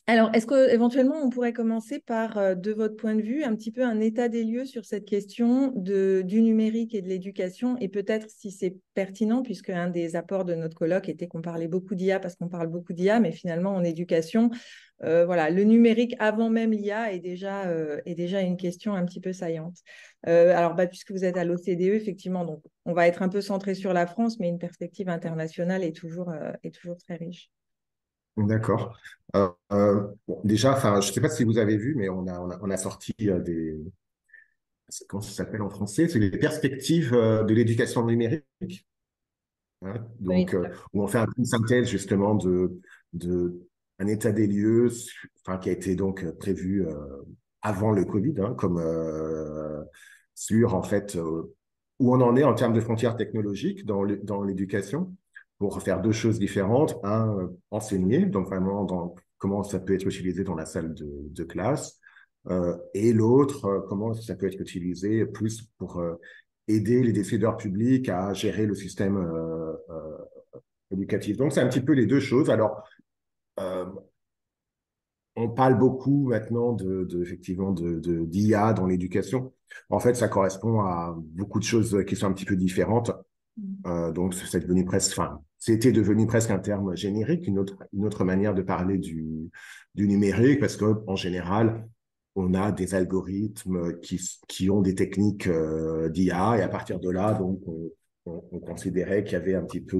Alors, est-ce qu'éventuellement, on pourrait commencer par, de votre point de vue, un petit peu un état des lieux sur cette question du numérique et de l'éducation, et peut-être si c'est pertinent, puisque un des apports de notre colloque était qu'on parlait beaucoup d'IA, parce qu'on parle beaucoup d'IA, mais finalement, en éducation, voilà, le numérique avant même l'IA est déjà une question un petit peu saillante. Alors, bah, puisque vous êtes à l'OCDE, effectivement, donc on va être un peu centré sur la France, mais une perspective internationale est toujours très riche. D'accord. Bon, déjà, enfin, je ne sais pas si vous avez vu, mais on a sorti comment ça s'appelle en français? C'est les perspectives de l'éducation numérique, hein. Oui, Donc, tout à fait. où on fait un peu une synthèse justement de un état des lieux, enfin, qui a été donc prévu avant le Covid, hein, comme sur en fait où on en est en termes de frontières technologiques dans l'éducation, pour faire deux choses différentes. Un, enseigner, donc vraiment dans comment ça peut être utilisé dans la salle de classe, et l'autre, comment ça peut être utilisé plus pour aider les décideurs publics à gérer le système éducatif. Donc, c'est un petit peu les deux choses. Alors, euh, on parle beaucoup maintenant effectivement d'IA dans l'éducation. En fait, ça correspond à beaucoup de choses qui sont un petit peu différentes. Donc, c'est devenu presque, enfin, c'était devenu presque un terme générique, une autre manière de parler du numérique, parce qu'en général, on a des algorithmes qui ont des techniques d'IA, et à partir de là, donc, on considérait qu'il y avait un petit peu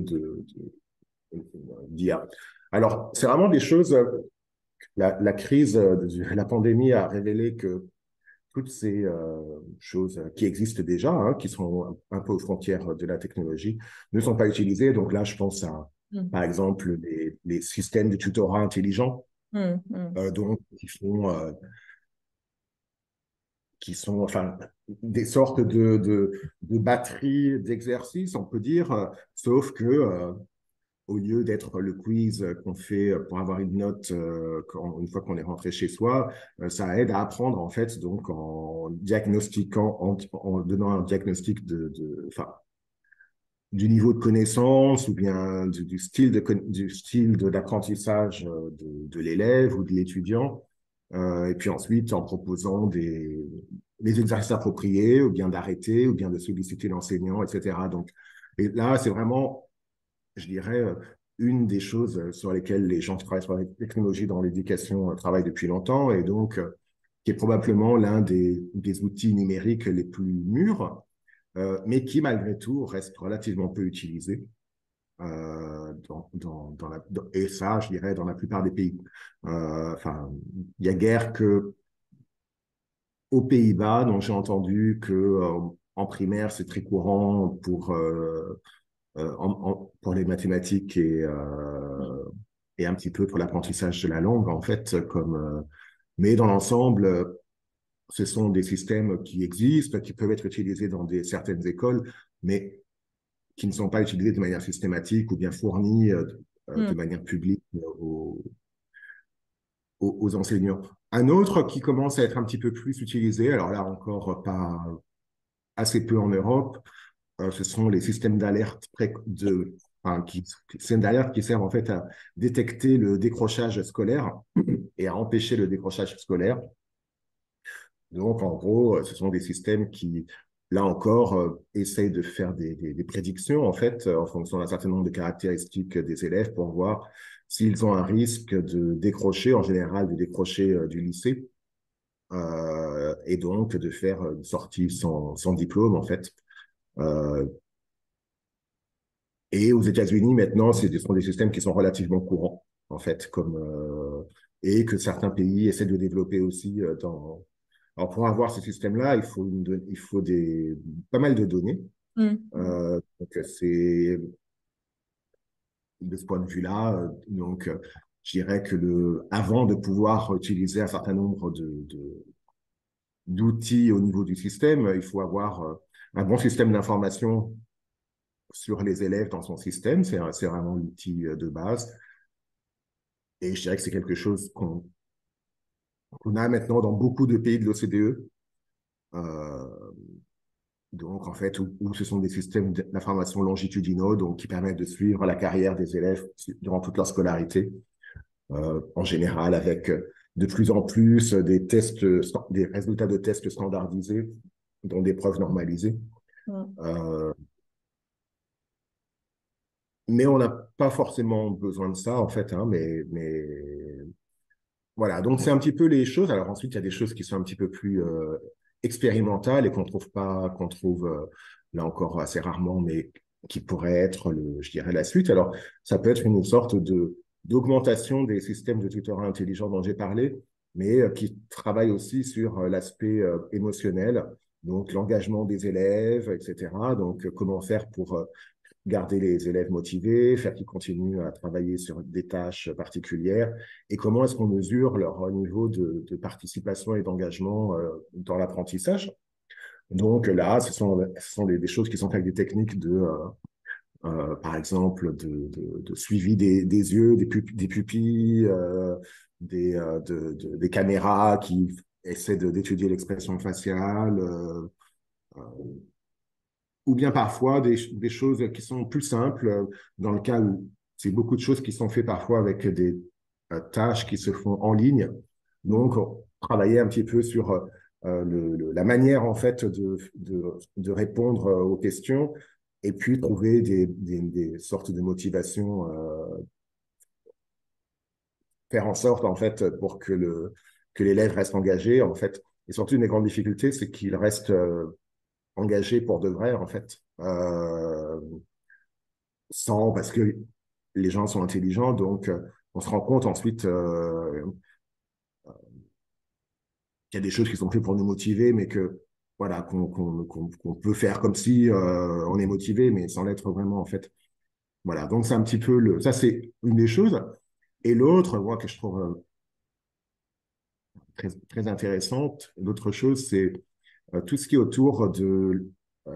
d'IA. Alors, c'est vraiment des choses, la crise, la pandémie a révélé que toutes ces choses qui existent déjà, hein, qui sont un peu aux frontières de la technologie, ne sont pas utilisées. Donc là, je pense à, Mm. par exemple, les systèmes de tutorat intelligents, Mm, mm. donc, qui sont enfin, des sortes de batteries d'exercices, on peut dire, sauf que au lieu d'être le quiz qu'on fait pour avoir une note une fois qu'on est rentré chez soi, ça aide à apprendre en fait, donc en diagnostiquant, en donnant un diagnostic enfin, du niveau de connaissance ou bien du style d'apprentissage de l'élève ou de l'étudiant. Et puis ensuite, en proposant des exercices appropriés, ou bien d'arrêter, ou bien de solliciter l'enseignant, etc. Donc, et là, c'est vraiment, je dirais, une des choses sur lesquelles les gens qui travaillent sur la technologie dans l'éducation travaillent depuis longtemps, et donc qui est probablement l'un des outils numériques les plus mûrs, mais qui malgré tout reste relativement peu utilisé. Et ça, je dirais, dans la plupart des pays. Enfin, il y a guère que aux Pays-Bas, dont j'ai entendu que en primaire, c'est très courant pour les mathématiques et un petit peu pour l'apprentissage de la langue, en fait, mais dans l'ensemble, ce sont des systèmes qui existent, qui peuvent être utilisés dans certaines écoles, mais qui ne sont pas utilisés de manière systématique ou bien fournis de Mm. manière publique aux enseignants. Un autre qui commence à être un petit peu plus utilisé, alors là encore pas assez peu en Europe, ce sont les systèmes d'alerte enfin, systèmes d'alerte qui servent en fait à détecter le décrochage scolaire et à empêcher le décrochage scolaire. Donc, en gros, ce sont des systèmes qui, là encore, essayent de faire des prédictions, en fait, en fonction d'un certain nombre de caractéristiques des élèves pour voir s'ils ont un risque de décrocher, en général, de décrocher du lycée, et donc de faire une sortie sans diplôme, en fait. Euh, et aux États-Unis, maintenant, ce sont des systèmes qui sont relativement courants, en fait, et que certains pays essaient de développer aussi Alors, pour avoir ce système-là, il faut pas mal de données. Mm. Donc, c'est de ce point de vue-là, je dirais que avant de pouvoir utiliser un certain nombre d'outils au niveau du système, il faut avoir un bon système d'information sur les élèves dans son système. C'est vraiment l'outil de base. Et je dirais que c'est quelque chose qu'on a maintenant dans beaucoup de pays de l'OCDE. Euh, donc, en fait, où ce sont des systèmes d'information longitudinaux, donc qui permettent de suivre la carrière des élèves durant toute leur scolarité. en général avec de plus en plus des tests, des résultats de tests standardisés, dont des preuves normalisées. Mm. Euh, mais on n'a pas forcément besoin de ça, en fait, hein, mais voilà, donc c'est un petit peu les choses. Alors ensuite, il y a des choses qui sont un petit peu plus expérimentales et qu'on trouve pas, qu'on trouve là encore assez rarement, mais qui pourraient être, je dirais, la suite. Alors, ça peut être une sorte de d'augmentation des systèmes de tutorat intelligent dont j'ai parlé, mais qui travaille aussi sur l'aspect émotionnel, donc l'engagement des élèves, etc. Donc, comment faire pour garder les élèves motivés, faire qu'ils continuent à travailler sur des tâches particulières, et comment est-ce qu'on mesure leur niveau de participation et d'engagement dans l'apprentissage. Donc là, ce sont des choses qui sont avec des techniques par exemple, de suivi des yeux, des pupilles, des caméras qui essaient d'étudier l'expression faciale, ou bien parfois des choses qui sont plus simples, dans le cas où c'est beaucoup de choses qui sont faites parfois avec des tâches qui se font en ligne. Mm. Donc, travailler un petit peu sur la manière, en fait, de répondre aux questions et puis trouver des sortes de motivations, faire en sorte, en fait, pour que l'élève reste engagé, en fait. Et surtout, une des grandes difficultés, c'est qu'il reste engagé pour de vrai, en fait. Sans, parce que les gens sont intelligents, donc on se rend compte ensuite qu'il y a des choses qui sont faites pour nous motiver, mais que voilà, qu'on peut faire comme si on est motivé, mais sans l'être vraiment en fait. Voilà, donc c'est un petit peu ça c'est une des choses. Et l'autre, moi que je trouve très intéressante, l'autre chose, c'est tout ce qui est autour de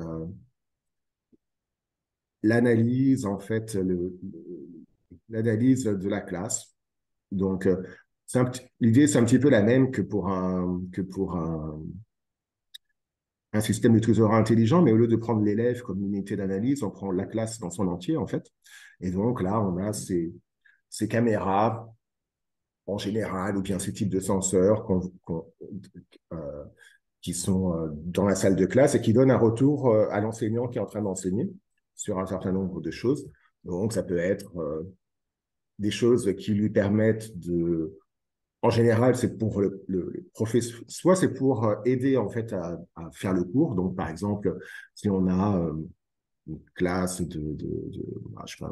l'analyse en fait, l'analyse de la classe. Donc, l'idée, c'est un petit peu la même que pour un système de tutorat intelligent, mais au lieu de prendre l'élève comme unité d'analyse, on prend la classe dans son entier, en fait. Et donc là, on a ces caméras, en général, ou bien ces types de senseurs euh, qui sont dans la salle de classe et qui donnent un retour à l'enseignant qui est en train d'enseigner sur un certain nombre de choses. Donc, ça peut être des choses qui lui permettent en général, c'est pour le professeur, soit c'est pour aider en fait à faire le cours. Donc, par exemple, si on a une classe je sais pas,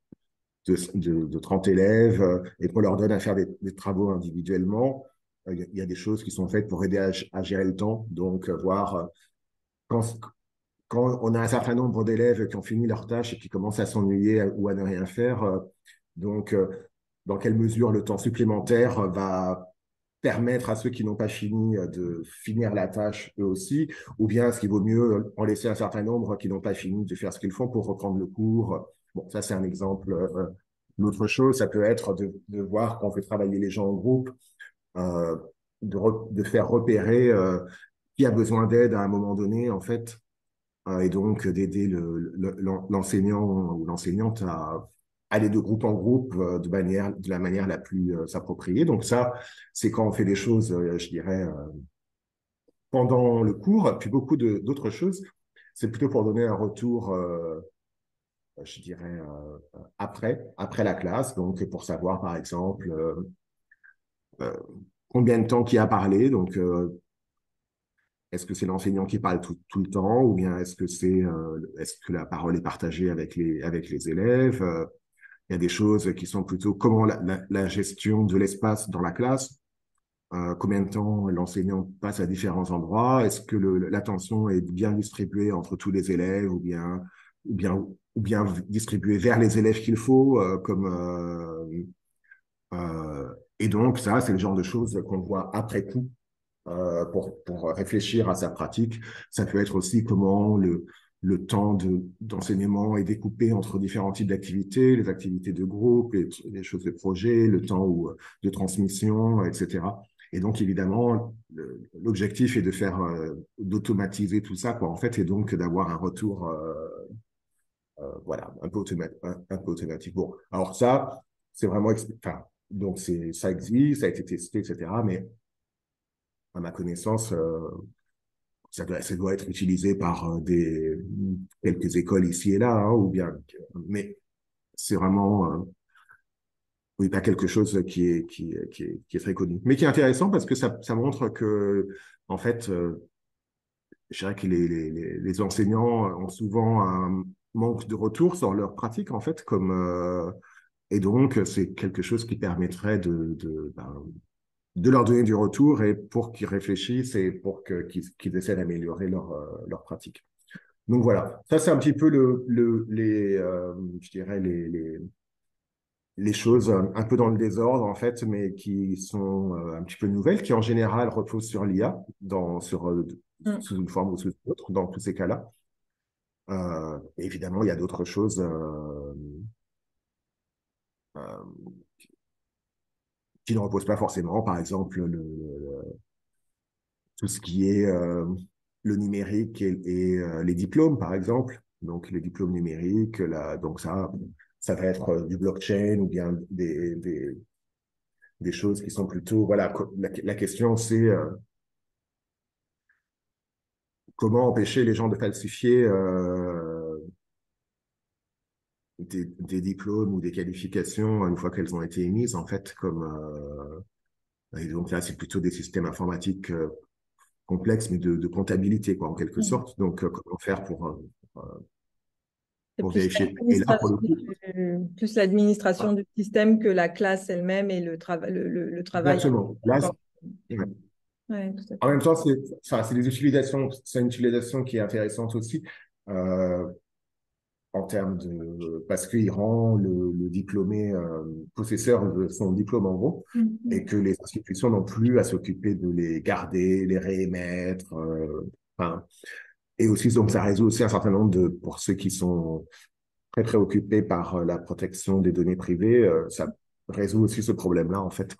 de 30 élèves et qu'on leur donne à faire des travaux individuellement, il y a des choses qui sont faites pour aider à gérer le temps. Donc, voir quand, quand on a un certain nombre d'élèves qui ont fini leur tâche et qui commencent à s'ennuyer ou à ne rien faire, donc, dans quelle mesure le temps supplémentaire va permettre à ceux qui n'ont pas fini de finir la tâche eux aussi, ou bien est-ce qu'il vaut mieux en laisser un certain nombre qui n'ont pas fini de faire ce qu'ils font pour reprendre le cours. Bon, ça c'est un exemple. L'autre chose, ça peut être de voir quand on fait travailler les gens en groupe, euh, de faire repérer qui a besoin d'aide à un moment donné, en fait, et donc d'aider l'enseignant ou l'enseignante à aller de groupe en groupe de la manière la plus appropriée. Donc ça, c'est quand on fait des choses, je dirais, pendant le cours, puis beaucoup d'autres choses, c'est plutôt pour donner un retour, je dirais, après la classe, donc pour savoir, par exemple, euh, combien de temps qui a parlé, donc est-ce que c'est l'enseignant qui parle tout le temps ou bien est-ce que la parole est partagée avec les élèves? Il y a des choses qui sont plutôt comment la gestion de l'espace dans la classe, combien de temps l'enseignant passe à différents endroits, est-ce que l'attention est bien distribuée entre tous les élèves ou bien distribuée vers les élèves qu'il faut, et donc ça, c'est le genre de choses qu'on voit après coup pour réfléchir à sa pratique. Ça peut être aussi comment le temps d'enseignement est découpé entre différents types d'activités, les activités de groupe, les choses de projet, le temps de transmission, etc. Et donc, évidemment, l'objectif est de faire, d'automatiser tout ça, quoi, en fait, et donc d'avoir un retour, voilà, un peu automatique. Bon, alors ça, c'est vraiment, enfin, Donc, ça existe, ça a été testé, etc. Mais à ma connaissance, ça doit être utilisé par quelques écoles ici et là, hein, ou bien, mais c'est vraiment, oui, pas quelque chose qui est très connu. Mais qui est intéressant parce que ça montre que, en fait, je dirais que les enseignants ont souvent un manque de retour sur leur pratique, en fait, et donc, c'est quelque chose qui permettrait de leur donner du retour et pour qu'ils réfléchissent et pour qu'ils essaient d'améliorer leur pratique. Donc voilà, ça c'est un petit peu je dirais les choses un peu dans le désordre en fait, mais qui sont un petit peu nouvelles, qui en général reposent sur l'IA, Mm. sous une forme ou sous une autre, dans tous ces cas-là. Évidemment, il y a d'autres choses euh, qui ne reposent pas forcément, par exemple tout ce qui est le numérique et les diplômes, par exemple. Donc, les diplômes numériques, donc ça va être du blockchain ou bien des choses qui sont plutôt. Voilà, la question, c'est comment empêcher les gens de falsifier des diplômes ou des qualifications une fois qu'elles ont été émises, en fait, et donc là, c'est plutôt des systèmes informatiques complexes, mais de comptabilité, quoi, en quelque Mm. sorte. Donc, comment faire C'est pour vérifier. Et là, pour le coup, plus l'administration ah, du système que la classe elle-même et le travail. exactement. Là, ouais. Ouais, tout à En fait. même temps, c'est une utilisation qui est intéressante aussi euh, en termes parce qu'il rend le diplômé possesseur de son diplôme en gros, et Mm. que les institutions n'ont plus à s'occuper de les garder, les réémettre. Enfin, et aussi, donc, ça résout aussi un certain nombre pour ceux qui sont très préoccupés par la protection des données privées, ça résout aussi ce problème-là, en fait,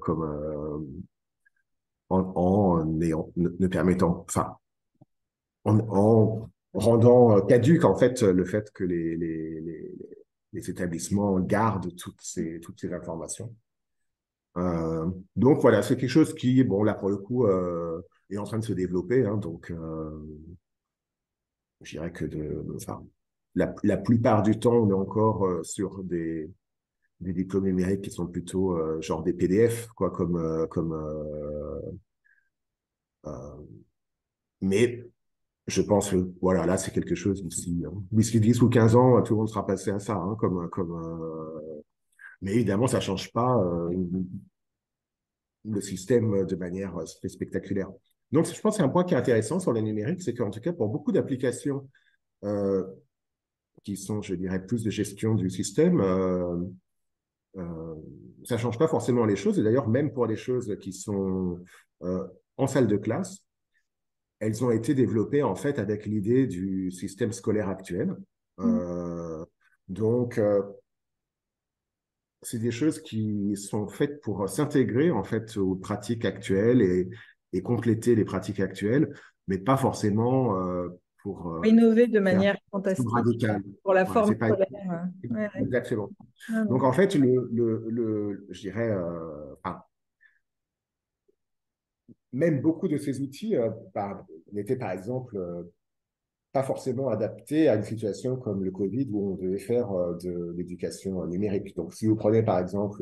ne permettant, enfin, en rendant caduque, en fait, le fait que les établissements gardent toutes ces informations. Donc, voilà, c'est quelque chose qui, bon, là, pour le coup, est en train de se développer, hein, donc, je dirais enfin, la plupart du temps, on est encore sur des diplômes numériques qui sont plutôt genre des PDF, quoi, euh, mais je pense que, voilà, là, c'est quelque chose d'ici 10 ou 15 ans, tout le monde sera passé à ça, hein, mais évidemment, ça change pas le système de manière très spectaculaire. Donc, je pense que c'est un point qui est intéressant sur le numérique, c'est qu'en tout cas, pour beaucoup d'applications euh, qui sont, je dirais, plus de gestion du système, Euh, ça change pas forcément les choses. Et d'ailleurs, même pour les choses qui sont en salle de classe, elles ont été développées en fait avec l'idée du système scolaire actuel. Mm. Euh, donc, c'est des choses qui sont faites pour s'intégrer en fait aux pratiques actuelles et compléter les pratiques actuelles, mais pas forcément pour Innover de faire manière tout fantastique radical. pour la Ouais, forme c'est pas scolaire. Ouais, ouais. exactement. Ah, Donc non. en fait, je dirais, enfin, même beaucoup de ces outils n'étaient par exemple pas forcément adaptés à une situation comme le Covid où on devait faire de l'éducation numérique. Donc, si vous prenez par exemple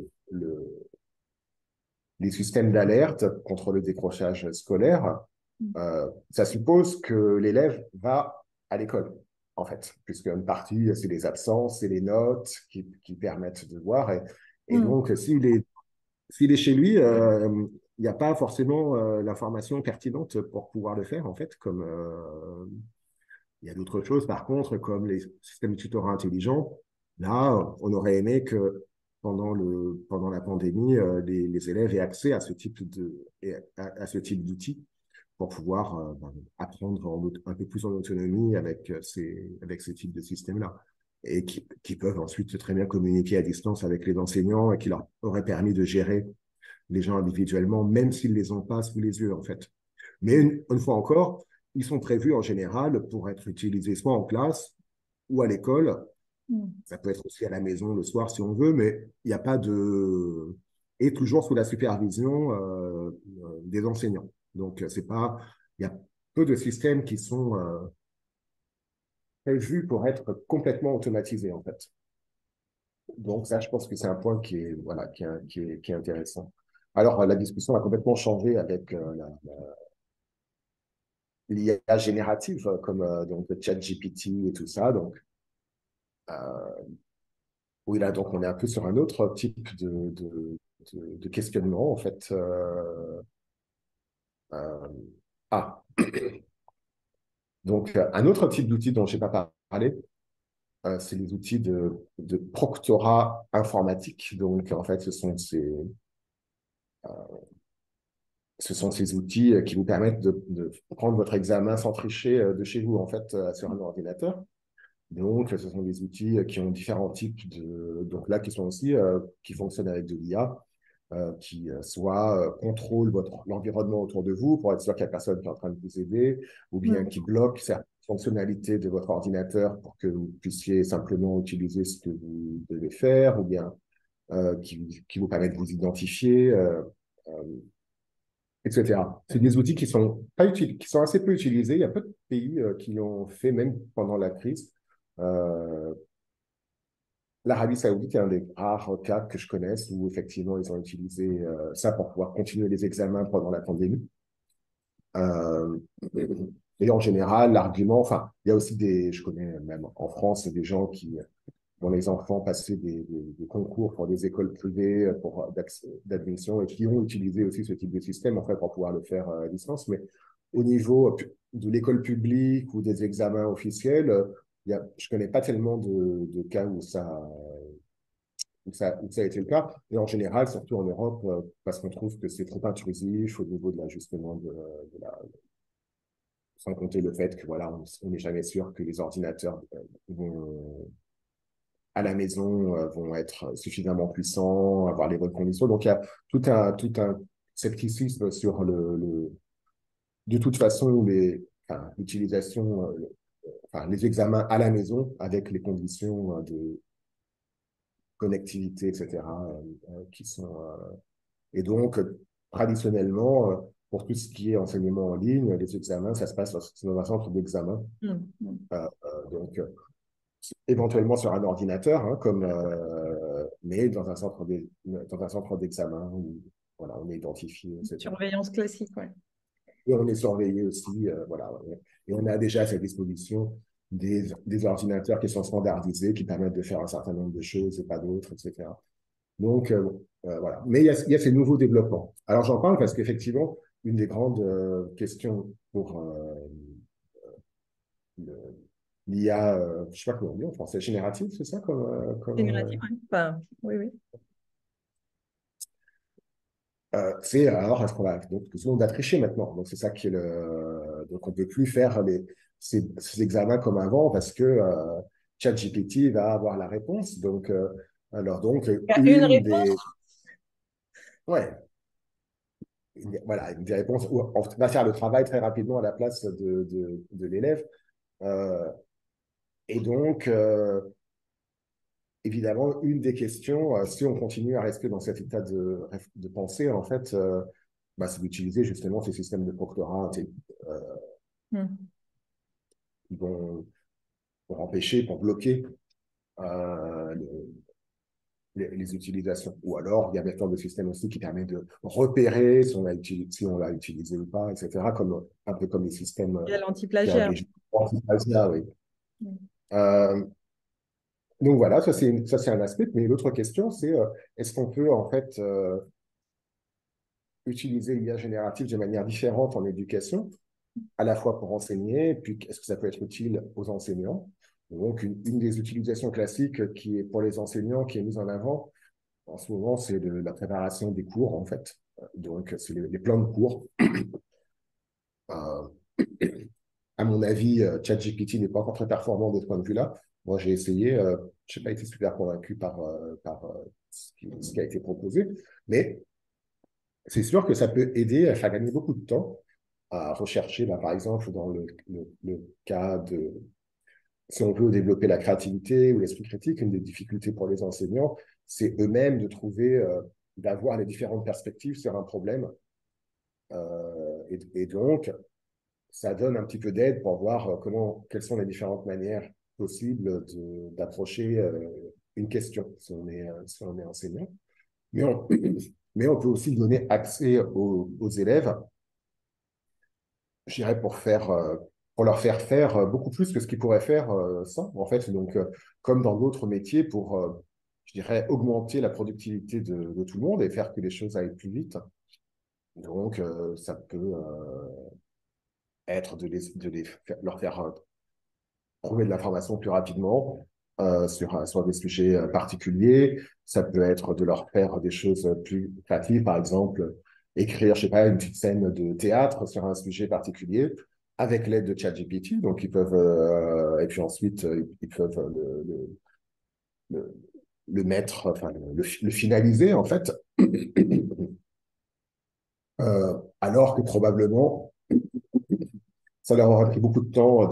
les systèmes d'alerte contre le décrochage scolaire, ça suppose que l'élève va à l'école, en fait, puisque une partie, c'est les absences, c'est les notes qui permettent de voir. Et Mm. donc, s'il est chez lui, il n'y a pas forcément l'information pertinente pour pouvoir le faire, en fait, il y a d'autres choses, par contre, comme les systèmes de tutorat intelligents. Là, on aurait aimé que pendant la pandémie, les élèves aient accès à à ce type d'outils pour pouvoir apprendre un peu plus en autonomie avec ces types de systèmes-là. Et qui peuvent ensuite très bien communiquer à distance avec les enseignants et qui leur auraient permis de gérer les gens individuellement, même s'ils ne les ont pas sous les yeux, en fait. Mais une fois encore, ils sont prévus en général pour être utilisés soit en classe ou à l'école, Ça peut être aussi à la maison le soir si on veut, mais il n'y a pas de... Et toujours sous la supervision des enseignants. Donc, c'est pas... Il y a peu de systèmes qui sont prévus pour être complètement automatisés, en fait. Donc, ça, je pense que c'est un point qui est, voilà, qui est intéressant. Alors, la discussion a complètement changé avec l'IA générative, comme donc, le chat GPT et tout ça. Donc, euh, oui, là, donc, on est un peu sur un autre type de questionnement, en fait. Euh, ah, donc, un autre type d'outil dont je n'ai pas parlé, c'est les outils de proctorat informatique. Donc, en fait, ce sont ces outils qui vous permettent de prendre votre examen sans tricher de chez vous, en fait, sur un ordinateur. Donc, ce sont des outils qui ont différents types donc là, qui sont aussi, qui fonctionnent avec de l'IA, qui soit contrôle l'environnement autour de vous pour être sûr qu'il n'y a personne qui est en train de vous aider, ou bien Mm. qui bloque certaines fonctionnalités de votre ordinateur pour que vous puissiez simplement utiliser ce que vous devez faire, ou bien qui vous permettent de vous identifier, euh, etc. C'est des outils qui sont, pas qui sont assez peu utilisés. Il y a peu de pays qui l'ont fait, même pendant la crise. Euh, L'Arabie Saoudite est un des rares cas que je connaisse où effectivement ils ont utilisé ça pour pouvoir continuer les examens pendant la pandémie. Euh, et en général, l'argument, enfin, il y a aussi je connais même en France, des gens dont les enfants passaient des concours pour des écoles privées d'admission et qui ont utilisé aussi ce type de système en fait pour pouvoir le faire à distance. Mais au niveau de l'école publique ou des examens officiels, je connais pas tellement de cas où ça a été le cas. Et en général, surtout en Europe, parce qu'on trouve que c'est trop intrusif au niveau de l'ajustement sans compter le fait que voilà, on n'est jamais sûr que les ordinateurs à la maison vont être suffisamment puissants, avoir les bonnes conditions. Donc il y a tout un scepticisme sur de toute façon l'utilisation, enfin, les examens à la maison avec les conditions de connectivité, etc., qui sont et donc, traditionnellement, pour tout ce qui est enseignement en ligne, les examens, ça se passe dans un centre d'examen. Mm. Mm. Donc, éventuellement sur un ordinateur, hein, mais dans un centre d'examen où voilà, on est identifié, etc. Surveillance classique, ouais. Et on est surveillé aussi, voilà. Et on a déjà à sa disposition des ordinateurs qui sont standardisés, qui permettent de faire un certain nombre de choses et pas d'autres, etc. Donc, voilà. Mais il y a ces nouveaux développements. Alors, j'en parle parce qu'effectivement, une des grandes questions pour l'IA, je ne sais pas comment on dit en français, générative, c'est ça Génératif, ouais. Enfin, oui, oui. c'est alors, est-ce qu'on va, donc, tout le monde va tricher maintenant. Donc, c'est ça qui est donc, on ne peut plus faire ces examens comme avant parce que ChatGPT va avoir la réponse. Donc, donc, Il y a une une réponse. des. Ouais, voilà, une des réponses on va faire le travail très rapidement à la place de l'élève. Euh, et donc, évidemment, une des questions, si on continue à rester dans cet état de pensée, en fait, c'est d'utiliser justement ces systèmes de proctorat euh, Mm. qui vont pour empêcher, pour bloquer euh, les utilisations. Ou alors, il y a maintenant des systèmes aussi qui permettent de repérer si on l'a utilisé ou pas, etc., un peu comme les systèmes Il y a qui l'anti-plagiat. agrègent anti-plagiat, oui. Mm. Euh, donc voilà, ça c'est un aspect. Mais l'autre question, c'est est-ce qu'on peut en fait utiliser l'IA générative de manière différente en éducation, à la fois pour enseigner, puis est-ce que ça peut être utile aux enseignants? Donc une des utilisations classiques qui est pour les enseignants, qui est mise en avant en ce moment, c'est la préparation des cours en fait. Donc c'est les plans de cours. Euh, à mon avis, ChatGPT n'est pas encore très performant de ce point de vue-là. Moi, j'ai essayé, je n'ai pas été super convaincu par ce qui a été proposé, mais c'est sûr que ça peut aider à faire gagner beaucoup de temps à rechercher, par exemple, dans le cas si on veut développer la créativité ou l'esprit critique, une des difficultés pour les enseignants, c'est eux-mêmes de trouver, d'avoir les différentes perspectives sur un problème. Et donc, ça donne un petit peu d'aide pour voir quelles sont les différentes manières possibles d'approcher une question si on est enseignant. Mais on, mais on peut aussi donner accès aux élèves, je dirais, pour leur faire faire beaucoup plus que ce qu'ils pourraient faire sans, en fait. Donc, comme dans d'autres métiers, pour, je dirais, augmenter la productivité de tout le monde et faire que les choses aillent plus vite. Donc, ça peut être leur faire trouver de l'information plus rapidement sur des sujets particuliers. Ça peut être de leur faire des choses plus créatives, par exemple, écrire, je sais pas, une petite scène de théâtre sur un sujet particulier avec l'aide de ChatGPT. Donc, ils peuvent, et puis ensuite, ils peuvent le, le mettre, enfin, le finaliser, en fait. Alors que probablement, ça leur aurait pris beaucoup de temps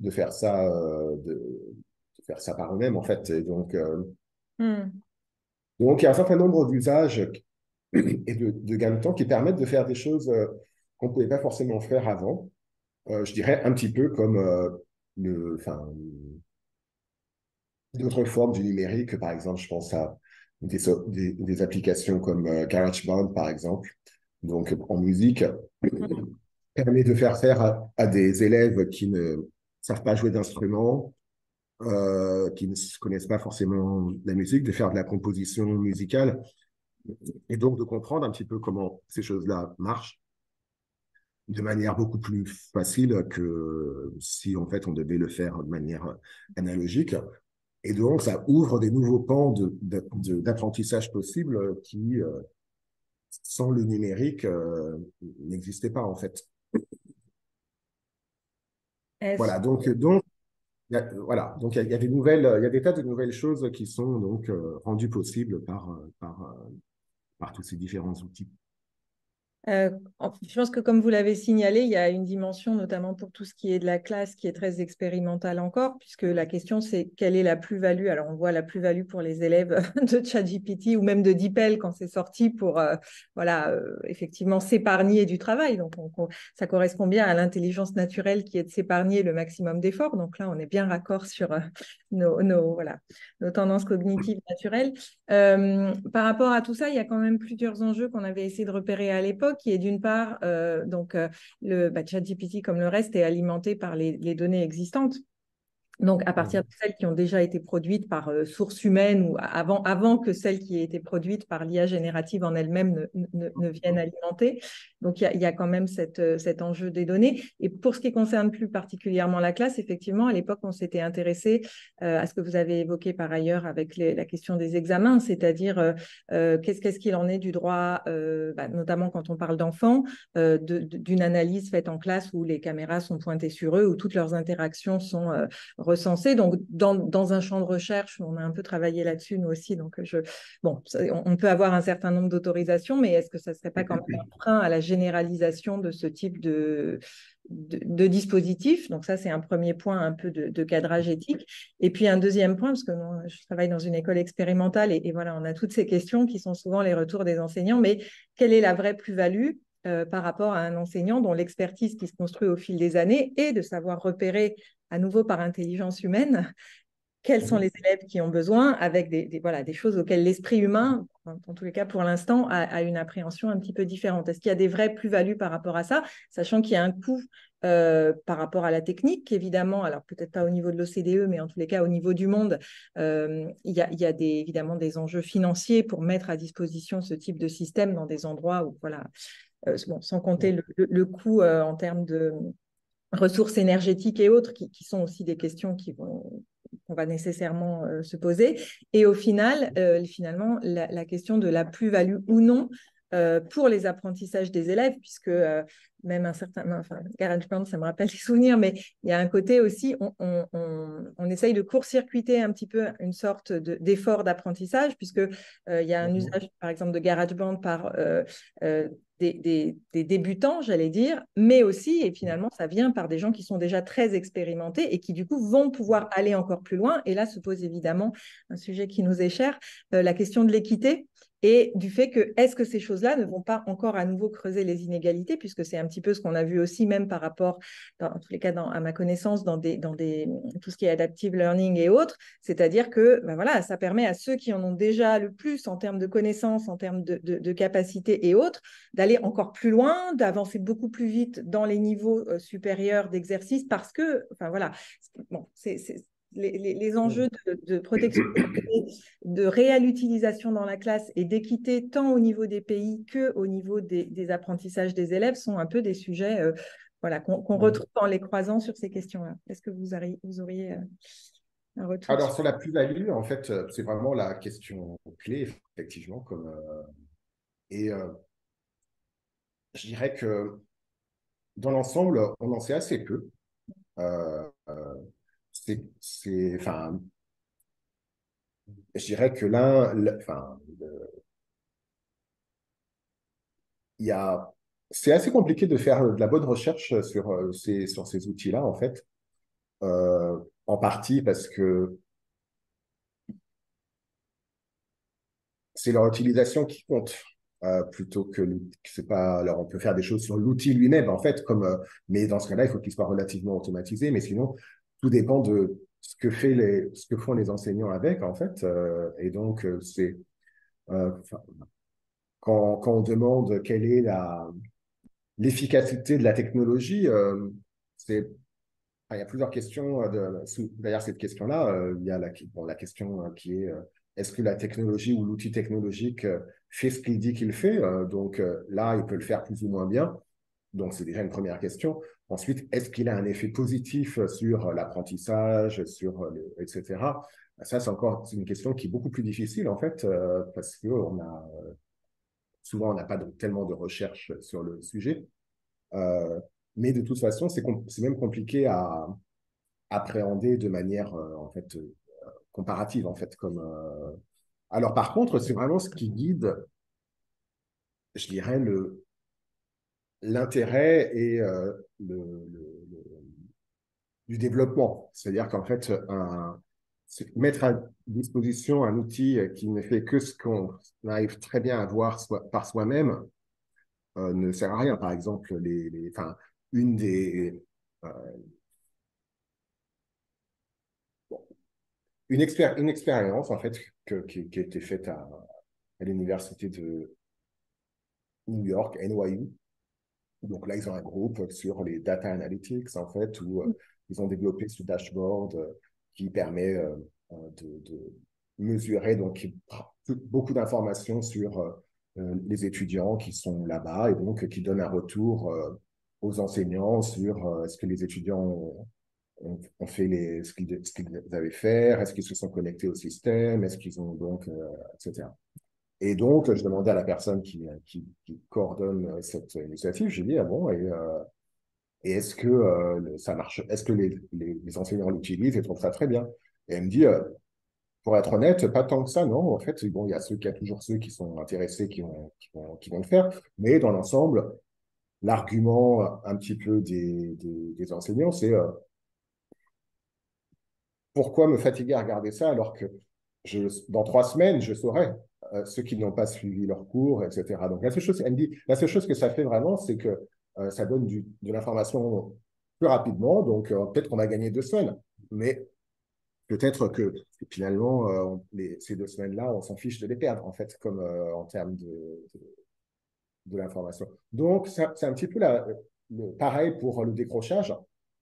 de faire ça par eux-mêmes, en fait. Et donc, il y a un certain nombre d'usages et de gains de temps qui permettent de faire des choses qu'on ne pouvait pas forcément faire avant. Je dirais un petit peu comme enfin, d'autres formes du numérique. Par exemple, je pense à des applications comme GarageBand, par exemple, donc en musique, permet de faire faire à des élèves qui ne savent pas jouer d'instruments, qui ne connaissent pas forcément la musique, de faire de la composition musicale et donc de comprendre un petit peu comment ces choses-là marchent de manière beaucoup plus facile que si en fait on devait le faire de manière analogique. Et donc ça ouvre des nouveaux pans d'apprentissage possibles qui, sans le numérique, n'existaient pas en fait. Est-ce Voilà, voilà, donc il y a il y a des tas de nouvelles choses qui sont donc rendues possibles par tous ces différents outils. Euh, je pense que comme vous l'avez signalé, il y a une dimension, notamment pour tout ce qui est de la classe, qui est très expérimentale encore, puisque la question, c'est quelle est la plus-value. Alors, on voit la plus-value pour les élèves de ChatGPT ou même de DeepL quand c'est sorti pour, voilà, effectivement, s'épargner du travail. Donc, ça correspond bien à l'intelligence naturelle qui est de s'épargner le maximum d'efforts. Donc là, on est bien raccord sur voilà, nos tendances cognitives naturelles. Par rapport à tout ça, il y a quand même plusieurs enjeux qu'on avait essayé de repérer à l'époque, qui est d'une part, le ChatGPT, comme le reste, est alimenté par les données existantes. Donc, à partir de celles qui ont déjà été produites par source humaine ou avant que celles qui aient été produites par l'IA générative en elle-même ne viennent alimenter. Donc, il y a quand même cet enjeu des données. Et pour ce qui concerne plus particulièrement la classe, effectivement, à l'époque, on s'était intéressé à ce que vous avez évoqué par ailleurs avec la question des examens, c'est-à-dire qu'est-ce qu'il en est du droit, notamment quand on parle d'enfants, d'une analyse faite en classe où les caméras sont pointées sur eux, où toutes leurs interactions sont recensées. Donc, dans un champ de recherche, on a un peu travaillé là-dessus, nous aussi. Donc, bon, on peut avoir un certain nombre d'autorisations, mais est-ce que ça ne serait pas quand même un frein à la généralisation de ce type de dispositif? Donc, ça, c'est un premier point un peu de cadrage éthique. Et puis, un deuxième point, parce que moi, je travaille dans une école expérimentale et voilà, on a toutes ces questions qui sont souvent les retours des enseignants, mais quelle est la vraie plus-value par rapport à un enseignant dont l'expertise qui se construit au fil des années est de savoir repérer à nouveau par intelligence humaine quels sont les élèves qui ont besoin avec voilà, des choses auxquelles l'esprit humain, en tous les cas pour l'instant, a une appréhension un petit peu différente. Est-ce qu'il y a des vraies plus-values par rapport à ça, sachant qu'il y a un coût par rapport à la technique, évidemment, alors peut-être pas au niveau de l'OCDE, mais en tous les cas au niveau du monde, il y a évidemment des enjeux financiers pour mettre à disposition ce type de système dans des endroits où, voilà, bon, sans compter le coût en termes de ressources énergétiques et autres, qui sont aussi des questions qu'on va nécessairement se poser. Et au final, finalement, la question de la plus-value ou non pour les apprentissages des élèves, puisque même un certain... Enfin, GarageBand, ça me rappelle des souvenirs, mais il y a un côté aussi, on essaye de court-circuiter un petit peu une sorte d'effort d'apprentissage, puisque il y a un usage, par exemple, de GarageBand par des débutants, j'allais dire, mais aussi, et finalement, ça vient par des gens qui sont déjà très expérimentés et qui, du coup, vont pouvoir aller encore plus loin. Et là se pose évidemment un sujet qui nous est cher, la question de l'équité et du fait que est-ce que ces choses-là ne vont pas encore à nouveau creuser les inégalités, puisque c'est un petit peu ce qu'on a vu aussi, même par rapport, en tous les cas, à ma connaissance, tout ce qui est adaptive learning et autres, c'est-à-dire que ben voilà, ça permet à ceux qui en ont déjà le plus en termes de connaissances, en termes de capacités et autres, d'aller encore plus loin, d'avancer beaucoup plus vite dans les niveaux supérieurs d'exercice, parce que, enfin voilà, bon, les enjeux de protection, de réelle utilisation dans la classe et d'équité, tant au niveau des pays qu'au niveau des apprentissages des élèves, sont un peu des sujets voilà, qu'on retrouve en les croisant sur ces questions-là. Est-ce que vous auriez un retour Alors, sur sur la plus-value, en fait, c'est vraiment la question clé, effectivement. Et je dirais que dans l'ensemble, on en sait assez peu. Euh, euh, enfin, je dirais que il y a, c'est assez compliqué de faire de la bonne recherche sur ces outils-là, en fait. En partie parce que c'est leur utilisation qui compte. Plutôt que c'est pas. Alors, on peut faire des choses sur l'outil lui-même, en fait, mais dans ce cas-là, il faut qu'il soit relativement automatisé. Mais sinon, tout dépend de ce que font les enseignants avec, en fait. Et donc, enfin, quand on demande quelle est l'efficacité de la technologie, il y a plusieurs questions. Derrière cette question-là, il y a la question qui est est-ce que la technologie ou l'outil technologique fait ce qu'il dit qu'il fait? Donc là, il peut le faire plus ou moins bien. Donc c'est déjà une première question. Ensuite, est-ce qu'il a un effet positif sur l'apprentissage, etc. Ça, c'est une question qui est beaucoup plus difficile en fait, parce que souvent on n'a pas tellement de recherche sur le sujet. Euh, mais de toute façon, c'est même compliqué à appréhender de manière en fait comparative en fait alors par contre c'est vraiment ce qui guide je dirais l'intérêt et du développement, c'est-à-dire qu'en fait mettre à disposition un outil qui ne fait que ce qu'on arrive très bien à voir par soi-même ne sert à rien. Par exemple enfin, une des euh, une expérience en fait qui a été faite à l'université de New York, NYU. Donc là, ils ont un groupe sur les data analytics, en fait, où ils ont développé ce dashboard qui permet de mesurer donc beaucoup d'informations sur les étudiants qui sont là-bas et donc qui donnent un retour aux enseignants sur est-ce que les étudiants ont fait ce qu'ils avaient faire, est-ce qu'ils se sont connectés au système, est-ce qu'ils ont donc, etc. Et donc, je demandais à la personne qui coordonne cette initiative, j'ai dit, ah bon, et est-ce que ça marche, est-ce que les enseignants l'utilisent et trouvent ça très bien? Et elle me dit, pour être honnête, pas tant que ça, non. En fait, bon, il y a toujours ceux qui sont intéressés qui vont le faire, mais dans l'ensemble, l'argument un petit peu des enseignants, c'est pourquoi me fatiguer à regarder ça alors que dans 3 semaines, je saurai ceux qui n'ont pas suivi leur cours, etc. Donc, elle me dit, la seule chose que ça fait vraiment, c'est que ça donne de l'information plus rapidement. Donc, peut-être qu'on a gagné 2 semaines, mais peut-être que finalement, ces 2 semaines-là, on s'en fiche de les perdre, en fait, comme en termes de l'information. Donc, c'est un petit peu pareil pour le décrochage.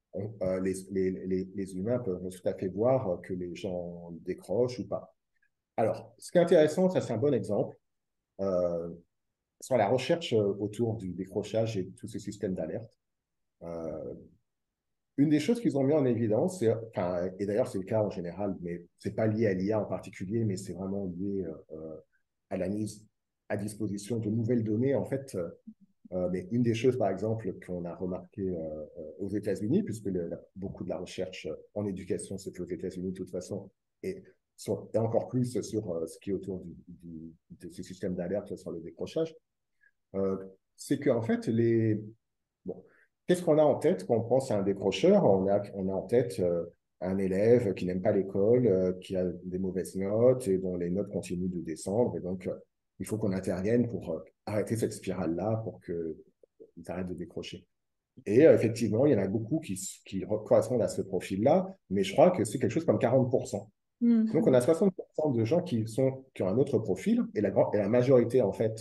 Les humains peuvent tout à fait voir que les gens décrochent ou pas. Alors, ce qui est intéressant, ça c'est un bon exemple, euh, sur la recherche autour du décrochage et de tous ces systèmes d'alerte. Euh, une des choses qu'ils ont mis en évidence, enfin, et d'ailleurs c'est le cas en général, mais c'est pas lié à l'IA en particulier, mais c'est vraiment lié à la mise à disposition de nouvelles données. En fait, mais une des choses, par exemple, qu'on a remarqué aux États-Unis, puisque beaucoup de la recherche en éducation se fait aux États-Unis de toute façon, et, et encore plus sur ce qui est autour de ces systèmes d'alerte sur le décrochage, euh, c'est qu'en fait, bon, qu'est-ce qu'on a en tête quand on pense à un décrocheur? On a en tête un élève qui n'aime pas l'école, qui a des mauvaises notes et dont les notes continuent de descendre. Et donc, il faut qu'on intervienne pour arrêter cette spirale-là, pour qu'ils arrêtent de décrocher. Et effectivement, il y en a beaucoup qui correspondent à ce profil-là, mais je crois que c'est quelque chose comme 40%. Donc, on Mhm. a 60% de gens qui ont un autre profil, et la majorité, en fait,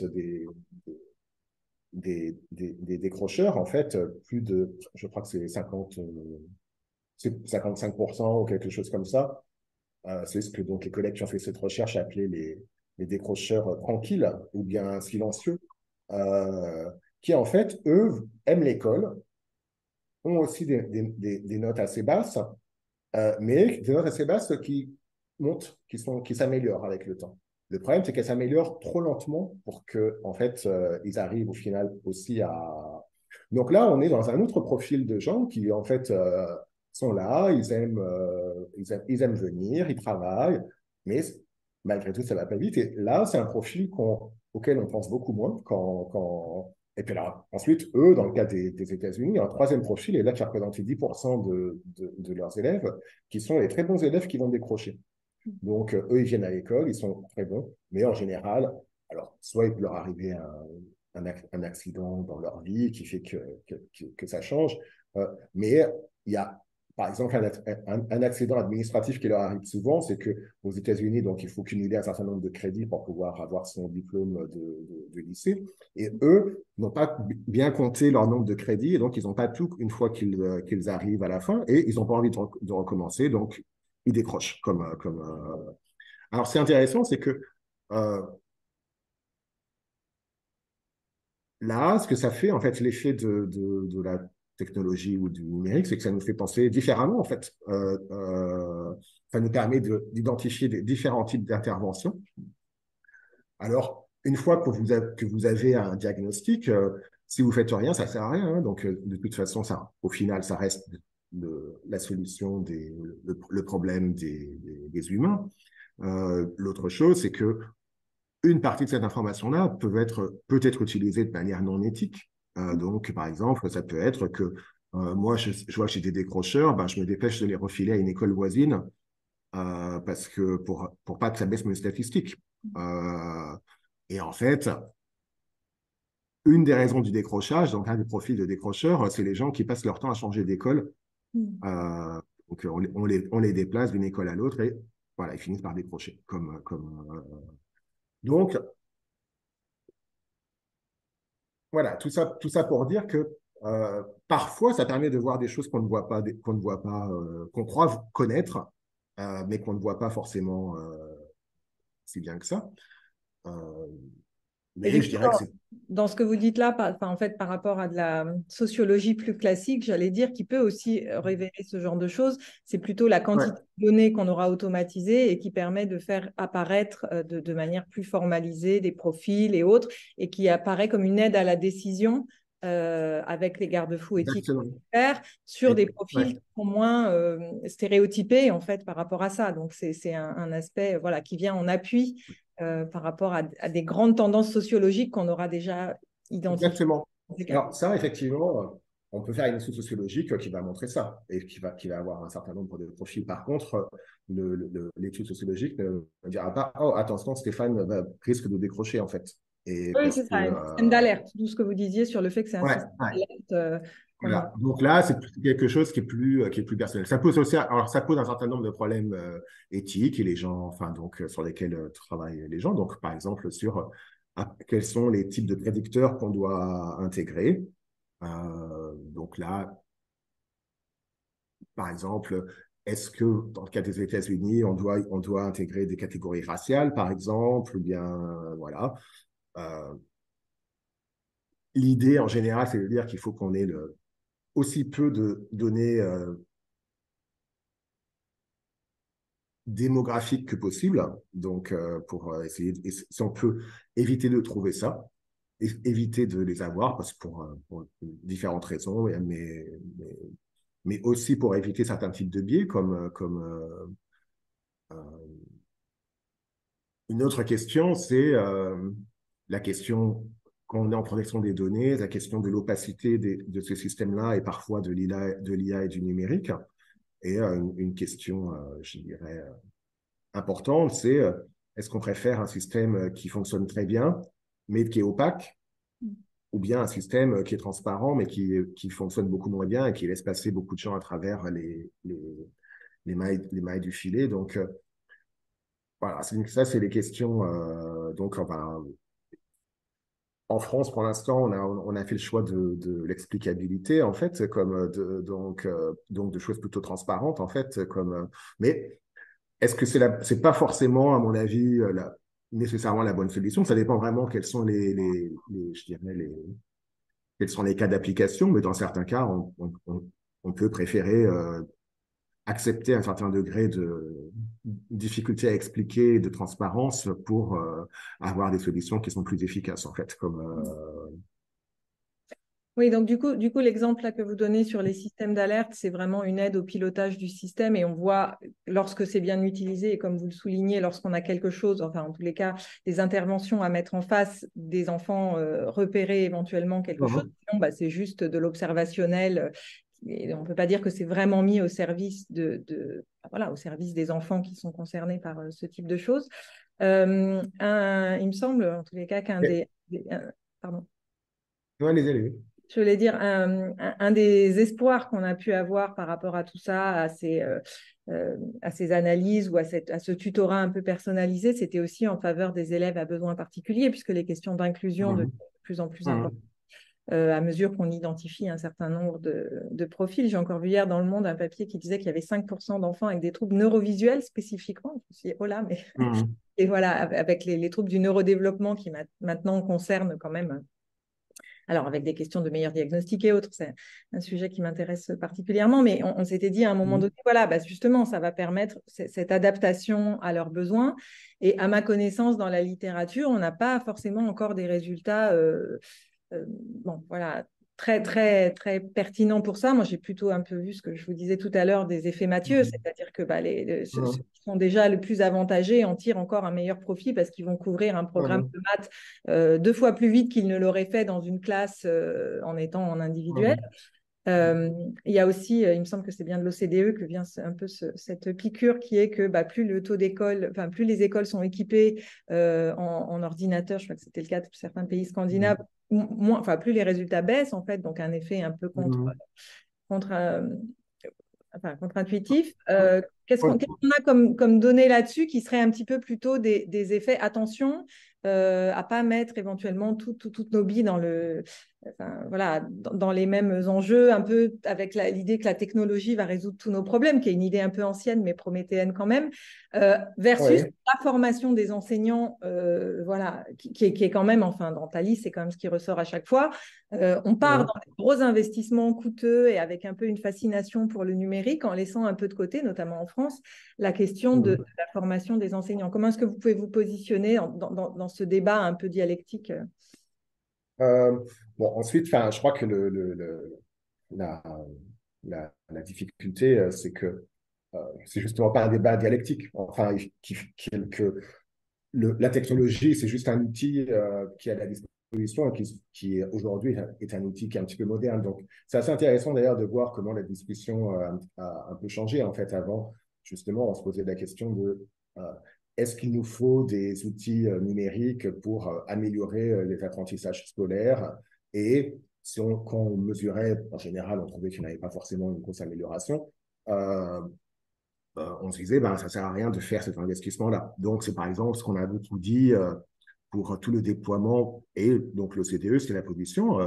des décrocheurs, en fait, je crois que c'est 55% ou quelque chose comme ça. C'est ce que donc les collègues qui ont fait cette recherche appelaient les décrocheurs tranquilles ou bien silencieux, euh, qui, en fait, eux, aiment l'école, ont aussi des notes assez basses, mais des notes assez basses qui montent, qui s'améliorent avec le temps. Le problème, c'est qu'elles s'améliorent trop lentement pour que, en fait, ils arrivent au final aussi à. Donc là, on est dans un autre profil de gens qui, en fait, sont là, ils aiment venir, ils travaillent, mais malgré tout, ça va pas vite. Et là, c'est un profil auquel on pense beaucoup moins Et puis là, ensuite, eux, dans le cas des États-Unis, un troisième profil est là qui représente 10% de leurs élèves, qui sont les très bons élèves qui vont décrocher. Donc, eux, ils viennent à l'école, ils sont très bons, mais en général, alors, soit il peut leur arriver un accident dans leur vie qui fait que ça change, mais il y a, par exemple, un accident administratif qui leur arrive souvent, c'est qu'aux États-Unis, donc, il faut cumuler un certain nombre de crédits pour pouvoir avoir son diplôme de lycée, et eux n'ont pas bien compté leur nombre de crédits, et donc, ils n'ont pas tout une fois qu'ils arrivent à la fin, et ils n'ont pas envie de recommencer, donc ils décrochent Alors, c'est intéressant, c'est que euh, là, ce que ça fait, en fait, l'effet de la technologie ou du numérique, c'est que ça nous fait penser différemment, en fait. Ça nous permet d'identifier des différents types d'interventions. Alors, une fois que vous avez un diagnostic, si vous faites rien, ça ne sert à rien, hein. Donc, de toute façon, au final, ça reste la solution le problème des humains. L'autre chose, c'est que une partie de cette information-là peut être utilisée de manière non éthique. Donc, par exemple, ça peut être que moi, je vois que j'ai des décrocheurs, ben, je me dépêche de les refiler à une école voisine parce que pour pas que ça baisse mes statistiques. Euh, et en fait, une des raisons du décrochage, donc un des profils de décrocheurs, c'est les gens qui passent leur temps à changer d'école. Mhm. Euh, donc, on les déplace d'une école à l'autre et voilà, ils finissent par décrocher. Donc, voilà, tout ça pour dire que parfois, ça permet de voir des choses qu'on ne voit pas, qu'on croit connaître, mais qu'on ne voit pas forcément si bien que ça. Euh, mais je dirais que Effectivement, c'est dans ce que vous dites là, enfin, en fait, par rapport à de la sociologie plus classique, j'allais dire, qui peut aussi révéler ce genre de choses, c'est plutôt la ouais, quantité de données qu'on aura automatisées et qui permet de faire apparaître de manière plus formalisée des profils et autres, et qui apparaît comme une aide à la décision avec les garde-fous éthiques exactement. faire sur Et- des ouais, profils qui sont moins stéréotypés en fait par rapport à ça. Donc c'est un aspect voilà qui vient en appui par rapport à des grandes tendances sociologiques qu'on aura déjà identifiées. exactement. Alors ça, effectivement, on peut faire une étude sociologique qui va montrer ça et qui va avoir un certain nombre de profils. Par contre, l'étude sociologique ne dira pas, oh, attention, Stéphane risque de décrocher en fait. Et Oui, parce c'est que, ça, un système d'alerte. Tout ce que vous disiez sur le fait que c'est un ouais, système ouais. d'alerte qu'on a. Voilà. Donc là, c'est quelque chose qui est plus personnel. Ça pose aussi, alors ça pose un certain nombre de problèmes éthiques et les gens, enfin donc sur lesquels travaillent les gens. Donc par exemple sur quels sont les types de prédicteurs qu'on doit intégrer. Donc là, par exemple, est-ce que dans le cas des États-Unis, on doit intégrer des catégories raciales, par exemple, ou bien voilà. Euh, L'idée en général, c'est de dire qu'il faut qu'on ait aussi peu de données démographique que possible. Donc, pour essayer, si on peut éviter de trouver ça, éviter de les avoir, parce que pour différentes raisons, mais aussi pour éviter certains types de biais, une autre question, c'est la question. quand on est en protection des données, la question de l'opacité de ces systèmes-là et parfois de l'IA et du numérique. Et une question, je dirais, importante, c'est est-ce qu'on préfère un système qui fonctionne très bien, mais qui est opaque, ou bien un système qui est transparent, mais qui fonctionne beaucoup moins bien et qui laisse passer beaucoup de gens à travers les mailles du filet. Donc, voilà, ça, c'est les questions. Donc, enfin, en France, pour l'instant, on a fait le choix de l'explicabilité, en fait, comme donc de choses plutôt transparentes, en fait, mais est-ce que c'est pas forcément, à mon avis, nécessairement la bonne solution? Ça dépend vraiment quels sont je dirais quels sont les cas d'application, mais dans certains cas, on peut préférer accepter un certain degré de difficulté à expliquer et de transparence pour avoir des solutions qui sont plus efficaces, en fait, Oui, donc du coup l'exemple là que vous donnez sur les systèmes d'alerte, c'est vraiment une aide au pilotage du système et on voit lorsque c'est bien utilisé et comme vous le soulignez, lorsqu'on a quelque chose, enfin en tous les cas, des interventions à mettre en face des enfants repérer éventuellement quelque chose, Mhm. sinon, bah, c'est juste de l'observationnel. Et on ne peut pas dire que c'est vraiment mis au service voilà, au service des enfants qui sont concernés par ce type de choses. Il me semble, en tous les cas, pardon. Ouais, allez-y. Je voulais dire, un des espoirs qu'on a pu avoir par rapport à tout ça, à ces analyses ou à ce tutorat un peu personnalisé, c'était aussi en faveur des élèves à besoins particuliers, puisque les questions d'inclusion deviennent Mhm. de plus en plus importantes Mhm. à mesure qu'on identifie un certain nombre de profils. J'ai encore vu hier dans Le Monde un papier qui disait qu'il y avait 5% d'enfants avec des troubles neurovisuels spécifiquement. Je me suis dit, oh là, mais... Mhm. Et voilà, avec les troubles du neurodéveloppement qui maintenant concernent quand même alors, avec des questions de meilleur diagnostic et autres, c'est un sujet qui m'intéresse particulièrement, mais on s'était dit à un moment donné, voilà, bah justement, ça va permettre cette adaptation à leurs besoins. Et à ma connaissance, dans la littérature, on n'a pas forcément encore des résultats bon, voilà, très, très, très pertinent pour ça. Moi, j'ai plutôt un peu vu ce que je vous disais tout à l'heure des effets Mathieu, Mhm. c'est-à-dire que bah, ceux Mhm. qui sont déjà le plus avantagés en tirent encore un meilleur profit parce qu'ils vont couvrir un programme Mhm. de maths 2 fois plus vite qu'ils ne l'auraient fait dans une classe en étant en individuel. Mhm. Il y a aussi, il me semble que c'est bien de l'OCDE que vient un peu cette piqûre qui est que bah, plus le taux d'école, enfin plus les écoles sont équipées en ordinateur, je crois que c'était le cas de certains pays scandinaves, moins, enfin plus les résultats baissent en fait, donc un effet un peu Mhm. contre, contre-intuitif. Ouais. Qu'est-ce qu'on a comme données là-dessus qui seraient un petit peu plutôt des effets, attention, à pas mettre éventuellement toutes nos billes enfin, voilà, dans les mêmes enjeux, un peu avec l'idée que la technologie va résoudre tous nos problèmes, qui est une idée un peu ancienne mais prométhéenne quand même, versus Ouais. la formation des enseignants, voilà, qui est quand même, enfin, dans Thalys, c'est quand même ce qui ressort à chaque fois. On part Mhm. dans des gros investissements coûteux et avec un peu une fascination pour le numérique en laissant un peu de côté, notamment en France, la question de Mhm. la formation des enseignants. Comment est-ce que vous pouvez vous positionner dans ce débat un peu dialectique? Euh, bon, ensuite, enfin, je crois que la, la difficulté, c'est que c'est justement pas un débat dialectique. Enfin, que la technologie, c'est juste un outil qui est à la disposition et qui aujourd'hui est un outil qui est un petit peu moderne. Donc, c'est assez intéressant d'ailleurs de voir comment la discussion a un peu changé. En fait, avant, justement, on se posait la question de euh, est-ce qu'il nous faut des outils numériques pour améliorer les apprentissages scolaires? Et quand on mesurait, en général, on trouvait qu'il n'y avait pas forcément une grosse amélioration. Euh, on se disait, ben, ça ne sert à rien de faire cet investissement-là. Donc, c'est par exemple ce qu'on a beaucoup dit pour tout le déploiement, et donc le CDE, c'est la position,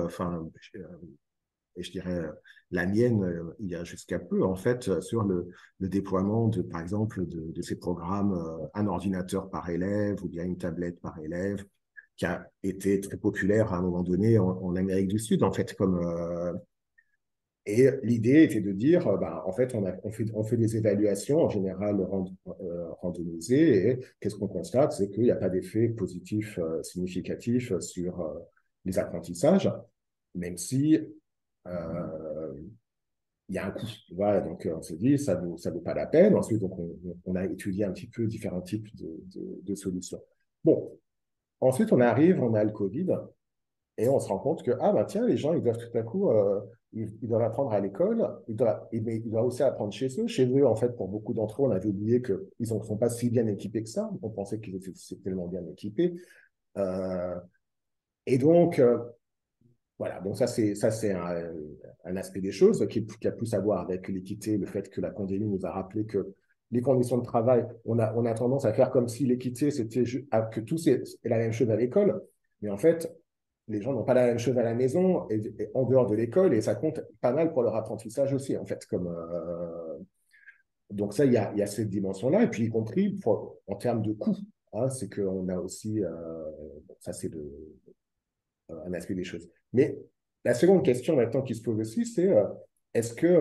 et je dirais la mienne, il y a jusqu'à peu, en fait, sur le déploiement, par exemple, de ces programmes, un ordinateur par élève ou bien une tablette par élève, qui a été très populaire à un moment donné en Amérique du Sud, en fait, et l'idée était de dire, bah, en fait, on fait des évaluations en général randomisées, et qu'est-ce qu'on constate, c'est qu'il n'y a pas d'effet positif significatif sur les apprentissages, même si euh, il y a un coût. Voilà, donc on s'est dit, ça vaut pas la peine. Ensuite, donc, on a étudié un petit peu différents types de solutions. Bon, ensuite, on a le Covid. Et on se rend compte que, ah bah tiens, les gens, ils doivent tout à coup, ils doivent apprendre à l'école, mais ils doivent aussi apprendre chez eux. Chez eux, en fait, pour beaucoup d'entre eux, on avait oublié qu'ils ne sont pas si bien équipés que ça. On pensait qu'ils étaient tellement bien équipés. Euh, et donc, voilà, donc ça c'est un aspect des choses qui a plus à voir avec l'équité, le fait que la pandémie nous a rappelé que les conditions de travail, on a tendance à faire comme si l'équité, c'était que tout est la même chose à l'école. Mais en fait, les gens n'ont pas la même chose à la maison et en dehors de l'école, et ça compte pas mal pour leur apprentissage aussi, en fait. Donc ça, il y a cette dimension-là, et puis y compris en termes de coûts. Hein, c'est qu'on a aussi, ça c'est un aspect des choses. Mais la seconde question maintenant qui se pose aussi, c'est est-ce que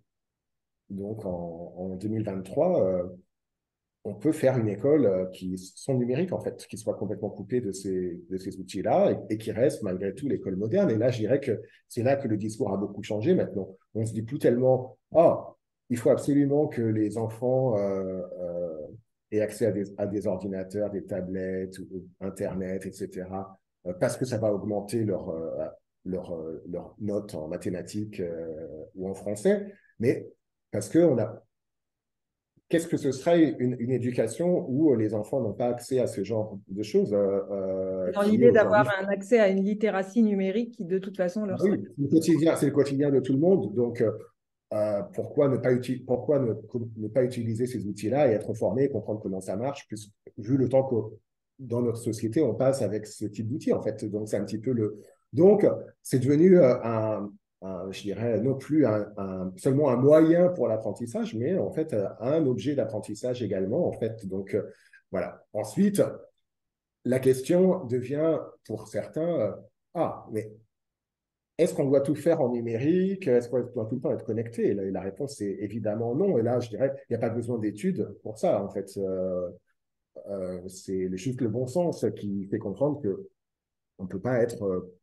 donc en 2023, on peut faire une école qui soit numérique, en fait, qui soit complètement coupée de ces outils-là et qui reste malgré tout l'école moderne. Et là, je dirais que c'est là que le discours a beaucoup changé maintenant. On ne se dit plus tellement, ah, il faut absolument que les enfants aient accès à des ordinateurs, des tablettes, ou Internet, etc., parce que ça va augmenter leur note en mathématiques ou en français, mais parce qu'on a qu'est-ce que ce serait une éducation où les enfants n'ont pas accès à ce genre de choses Dans qui l'idée d'avoir aujourd'hui... un accès à une littératie numérique qui, de toute façon, Ah leur serait. oui, c'est le quotidien de tout le monde. Donc, pourquoi ne pas utiliser ces outils-là et être formé et comprendre comment ça marche, vu le temps que dans notre société, on passe avec ce type d'outils, en fait. Donc, c'est un petit peu le... Donc, c'est devenu je dirais, non plus seulement un moyen pour l'apprentissage, mais en fait, un objet d'apprentissage également, en fait. Donc, voilà. Ensuite, la question devient, pour certains, ah, mais est-ce qu'on doit tout faire en numérique? Est-ce qu'on doit tout le temps être connecté? Et la réponse est évidemment non. Et là, je dirais, il n'y a pas besoin d'études pour ça. En fait, c'est juste le bon sens qui fait comprendre que on peut pas être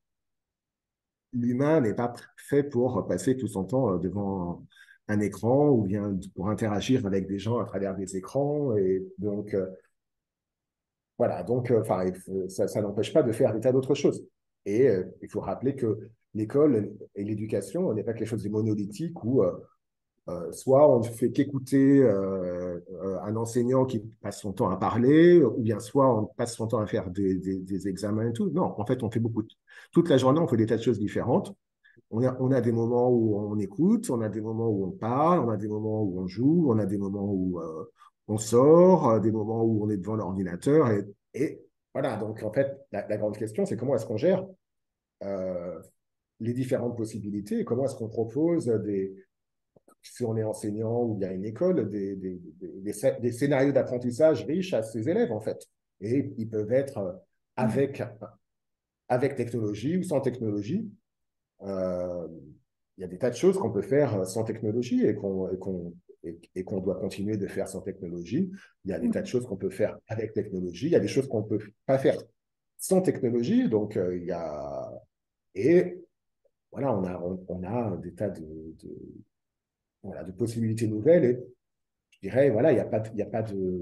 l'humain n'est pas fait pour passer tout son temps devant un écran ou bien pour interagir avec des gens à travers des écrans. Et donc, voilà, donc enfin, ça n'empêche pas de faire des tas d'autres choses. Et il faut rappeler que l'école et l'éducation n'est pas quelque chose de monolithique où soit on ne fait qu'écouter un enseignant qui passe son temps à parler, ou bien soit on passe son temps à faire des examens et tout. Non, en fait, on fait toute la journée, on fait des tas de choses différentes. On a des moments où on écoute, on a des moments où on parle, on a des moments où on joue, on a des moments où on sort, des moments où on est devant l'ordinateur. Et voilà, donc en fait, la grande question, c'est comment est-ce qu'on gère euh, les différentes possibilités et comment est-ce qu'on propose si on est enseignant ou il y a une école, des scénarios d'apprentissage riches à ses élèves, en fait. Et ils peuvent être avec, avec technologie ou sans technologie. Euh, il y a des tas de choses qu'on peut faire sans technologie et qu'on doit continuer de faire sans technologie. Il y a des tas de choses qu'on peut faire avec technologie. Il y a des choses qu'on ne peut pas faire sans technologie. Donc, il y a... Et voilà, on a des tas voilà, de possibilités nouvelles. Et je dirais, voilà, il y a pas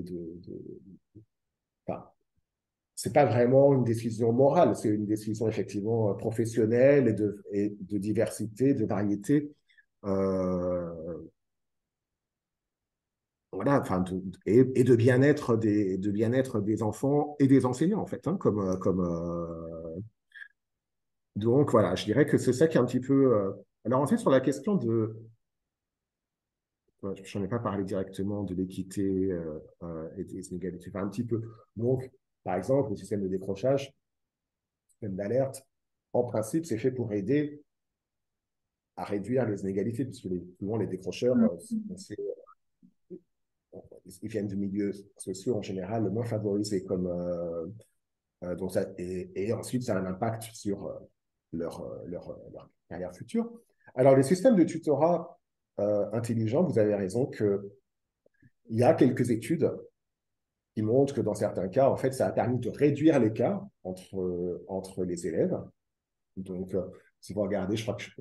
enfin, c'est pas vraiment une décision morale, c'est une décision effectivement professionnelle et de diversité, de variété. Euh, voilà, enfin, et de bien-être des enfants et des enseignants, en fait. Hein, donc, voilà, je dirais que c'est ça qui est un petit peu. Alors, en fait, sur la question de. Je n'en ai pas parlé directement de l'équité et des inégalités. Enfin, un petit peu. Donc, par exemple, le système de décrochage, le système d'alerte, en principe, c'est fait pour aider à réduire les inégalités, puisque souvent les décrocheurs, ils viennent de milieux sociaux en général le moins favorisés, donc et ensuite ça a un impact sur leur carrière future. Alors les systèmes de tutorat intelligents, vous avez raison qu'il y a quelques études qui montrent que dans certains cas, en fait, ça a permis de réduire l'écart entre les élèves. Donc, si vous regardez, je crois que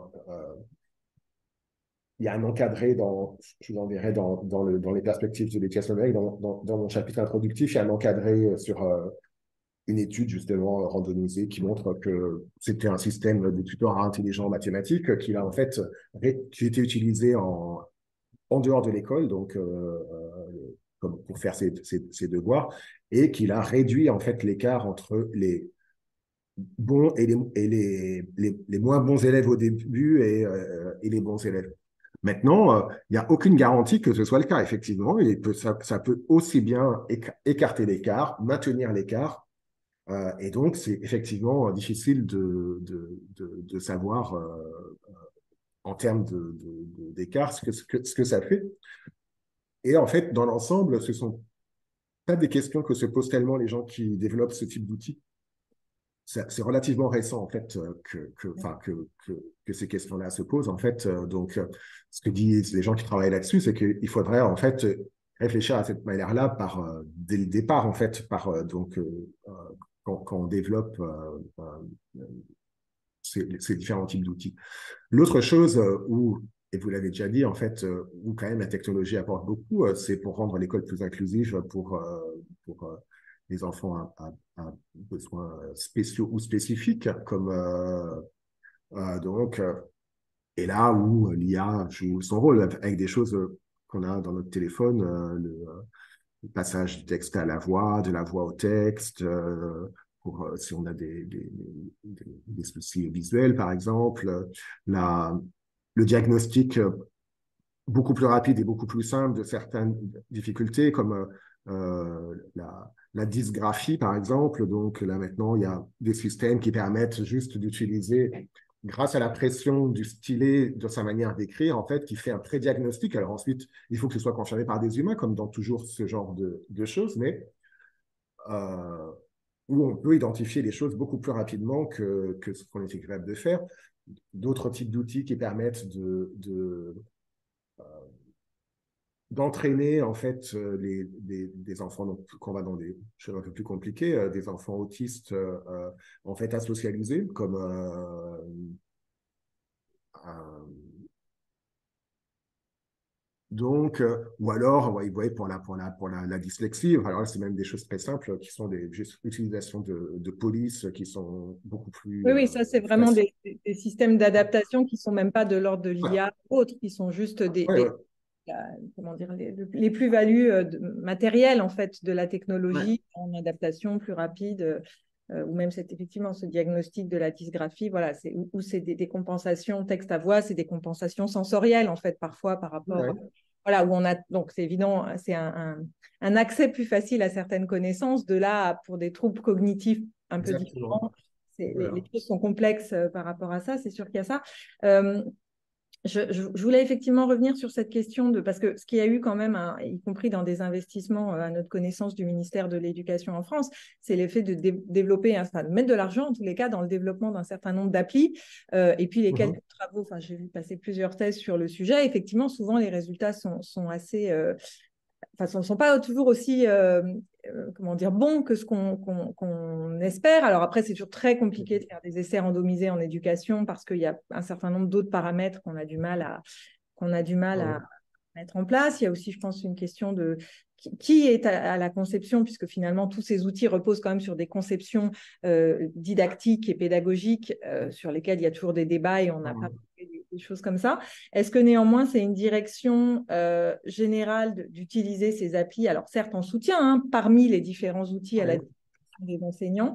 il y a un encadré je vous enverrai dans les perspectives de l'éducation numérique, dans mon chapitre introductif, il y a un encadré sur une étude justement randomisée qui montre que c'était un système de tutorat intelligent mathématique qui a en fait qui était utilisé en dehors de l'école, donc comme pour faire ses devoirs, et qu'il a réduit en fait l'écart entre les bons et les moins bons élèves au début et les bons élèves. Maintenant, il n'y a aucune garantie que ce soit le cas, effectivement. Ça peut aussi bien écarter l'écart, maintenir l'écart, et donc c'est effectivement difficile de savoir en termes d'écart ce que ça fait. Et en fait, dans l'ensemble, ce sont pas des questions que se posent tellement les gens qui développent ce type d'outils. C'est relativement récent, en fait, enfin, que ces questions-là se posent. En fait, donc, ce que disent les gens qui travaillent là-dessus, c'est qu'il faudrait, en fait, réfléchir à cette manière-là dès le départ, en fait, quand on développe ces différents types d'outils. L'autre chose et vous l'avez déjà dit, en fait, où quand même la technologie apporte beaucoup, c'est pour rendre l'école plus inclusive pour les enfants à besoins spéciaux ou spécifiques, comme donc, et là où l'IA joue son rôle avec des choses qu'on a dans notre téléphone, le passage du texte à la voix, de la voix au texte, si on a des soucis visuels, par exemple, la, le diagnostic beaucoup plus rapide et beaucoup plus simple de certaines difficultés, comme la dysgraphie, par exemple. Donc là, maintenant, il y a des systèmes qui permettent juste d'utiliser, grâce à la pression du stylet, de sa manière d'écrire, en fait, qui fait un pré-diagnostic. Alors ensuite, il faut que ce soit confirmé par des humains, comme dans toujours ce genre de choses, mais euh, où on peut identifier les choses beaucoup plus rapidement que ce qu'on était capable de faire. D'autres types d'outils qui permettent d'entraîner en fait des enfants donc, qu'on va dans des choses un peu plus compliquées, des enfants autistes en fait à socialiser comme donc ou alors ouais, ouais, pour la dyslexie, alors c'est même des choses très simples qui sont des juste utilisations de police qui sont beaucoup plus Oui, oui, ça, c'est vraiment faciles. des systèmes d'adaptation qui sont même pas de l'ordre de Ouais, l'IA ou autres, qui sont juste ouais, ouais, comment dire, les plus-values matérielles en fait de la ouais, technologie en adaptation plus rapide, ou même effectivement ce diagnostic de la dysgraphie, voilà, où c'est des compensations texte à voix, c'est des compensations sensorielles en fait parfois par rapport, ouais, voilà, où on a donc c'est évident, c'est un accès plus facile à certaines connaissances. De là pour des troubles cognitifs un peu exactement. différents, les Voilà. choses sont complexes par rapport à ça, c'est sûr qu'il y a ça. Euh, je voulais effectivement revenir sur cette question parce que ce qu'il y a eu quand même, y compris dans des investissements à notre connaissance du ministère de l'Éducation en France, c'est l'effet de développer, enfin, de mettre de l'argent en tous les cas dans le développement d'un certain nombre d'applis. Et puis les quelques Mhm. travaux, enfin, j'ai vu passer plusieurs thèses sur le sujet. Effectivement, souvent les résultats sont assez enfin, ne sont pas toujours aussi comment dire, bons que ce qu'on espère. Alors après, c'est toujours très compliqué de faire des essais randomisés en éducation parce qu'il y a un certain nombre d'autres paramètres qu'on a du mal à Mhm. mettre en place. Il y a aussi, je pense, une question de qui est à la conception, puisque finalement, tous ces outils reposent quand même sur des conceptions didactiques et pédagogiques sur lesquelles il y a toujours des débats et on n'a pas Mhm. des choses comme ça. Est-ce que néanmoins, c'est une direction générale d'utiliser ces applis, alors certes en soutien, hein, parmi les différents outils à la Ouais. disposition des enseignants,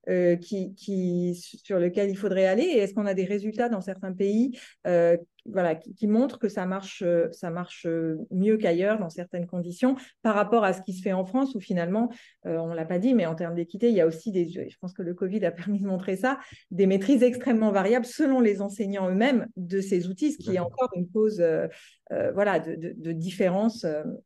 sur lequel il faudrait aller? Et est-ce qu'on a des résultats dans certains pays voilà, qui montrent que ça marche mieux qu'ailleurs dans certaines conditions par rapport à ce qui se fait en France où finalement, on ne l'a pas dit, mais en termes d'équité, il y a aussi je pense que le Covid a permis de montrer ça, des maîtrises extrêmement variables selon les enseignants eux-mêmes de ces outils, ce qui est encore une cause voilà, de différence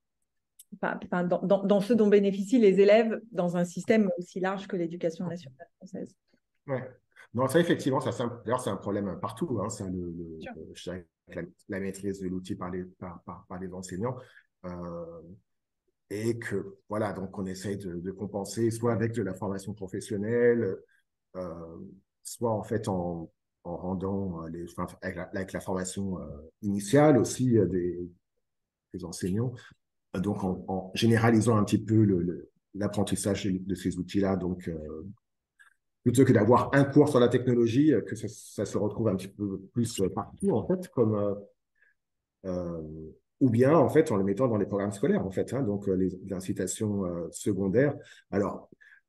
dans ce dont bénéficient les élèves dans un système aussi large que l'éducation nationale française. Ouais. Non, ça, effectivement, d'ailleurs, c'est un problème partout. Hein, Sûr. je dirais que la maîtrise de l'outil par les enseignants. Euh, et que, voilà, donc on essaye de compenser soit avec de la formation professionnelle, euh, soit en fait en rendant, enfin, avec la formation initiale aussi des enseignants. Donc en généralisant un petit peu l'apprentissage de ces outils-là. Donc, plutôt que d'avoir un cours sur la technologie, que ça se retrouve un petit peu plus partout, en fait, euh, ou bien, en fait, en le mettant dans les programmes scolaires, en fait, hein, donc les incitations secondaires. Alors,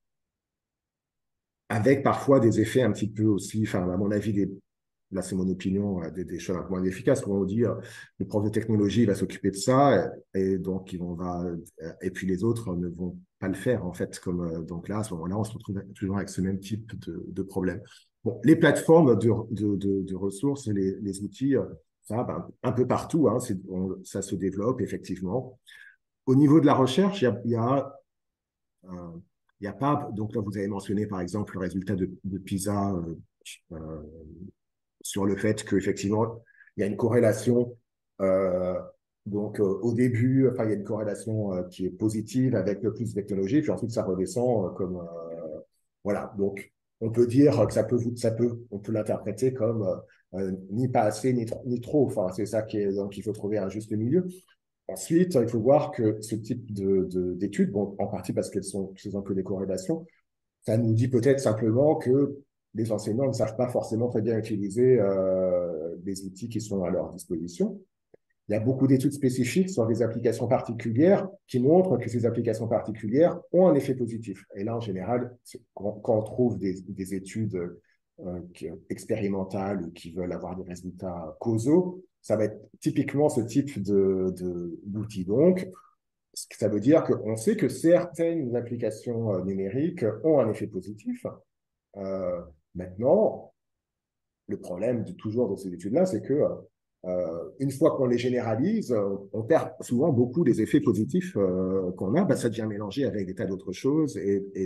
avec parfois des effets un petit peu aussi, enfin, à mon avis, là c'est mon opinion, des choses un peu moins efficaces, comme on dit, le prof de technologie il va s'occuper de ça, et donc et puis les autres ne vont pas le faire, en fait, donc là, à ce moment-là, on se retrouve toujours avec ce même type de problème. Bon, les plateformes de ressources, les outils, ça, ben, un peu partout, hein, ça se développe, effectivement. Au niveau de la recherche, euh, il n'y a pas, donc là vous avez mentionné par exemple le résultat de PISA euh, sur le fait qu'effectivement il y a une corrélation, euh, donc au début, enfin il y a une corrélation qui est positive avec le plus de technologie, puis ensuite ça redescend voilà, donc on peut dire que on peut l'interpréter comme ni pas assez ni trop, enfin c'est ça donc il faut trouver un juste milieu. Ensuite, il faut voir que ce type d'études, bon, en partie parce ce sont que des corrélations, ça nous dit peut-être simplement que les enseignants ne savent pas forcément très bien utiliser les outils qui sont à leur disposition. Il y a beaucoup d'études spécifiques sur des applications particulières qui montrent que ces applications particulières ont un effet positif. Et là, en général, quand on trouve des études expérimentales ou qui veulent avoir des résultats causaux, ça va être typiquement ce type d'outils. Donc, ça veut dire qu'on sait que certaines applications numériques ont un effet positif. Euh, Maintenant, le problème toujours de ces études-là, c'est que une fois qu'on les généralise, on perd souvent beaucoup des effets positifs qu'on a. Ben, ça devient mélangé avec des tas d'autres choses.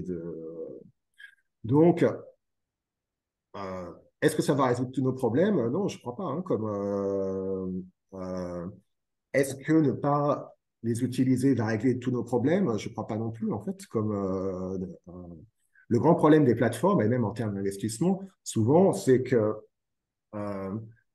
Donc, est-ce que ça va résoudre tous nos problèmes? Non, je ne crois pas. Hein, est-ce que ne pas les utiliser va régler tous nos problèmes? Je ne crois pas non plus, en fait. Le grand problème des plateformes, et même en termes d'investissement, souvent, c'est que euh,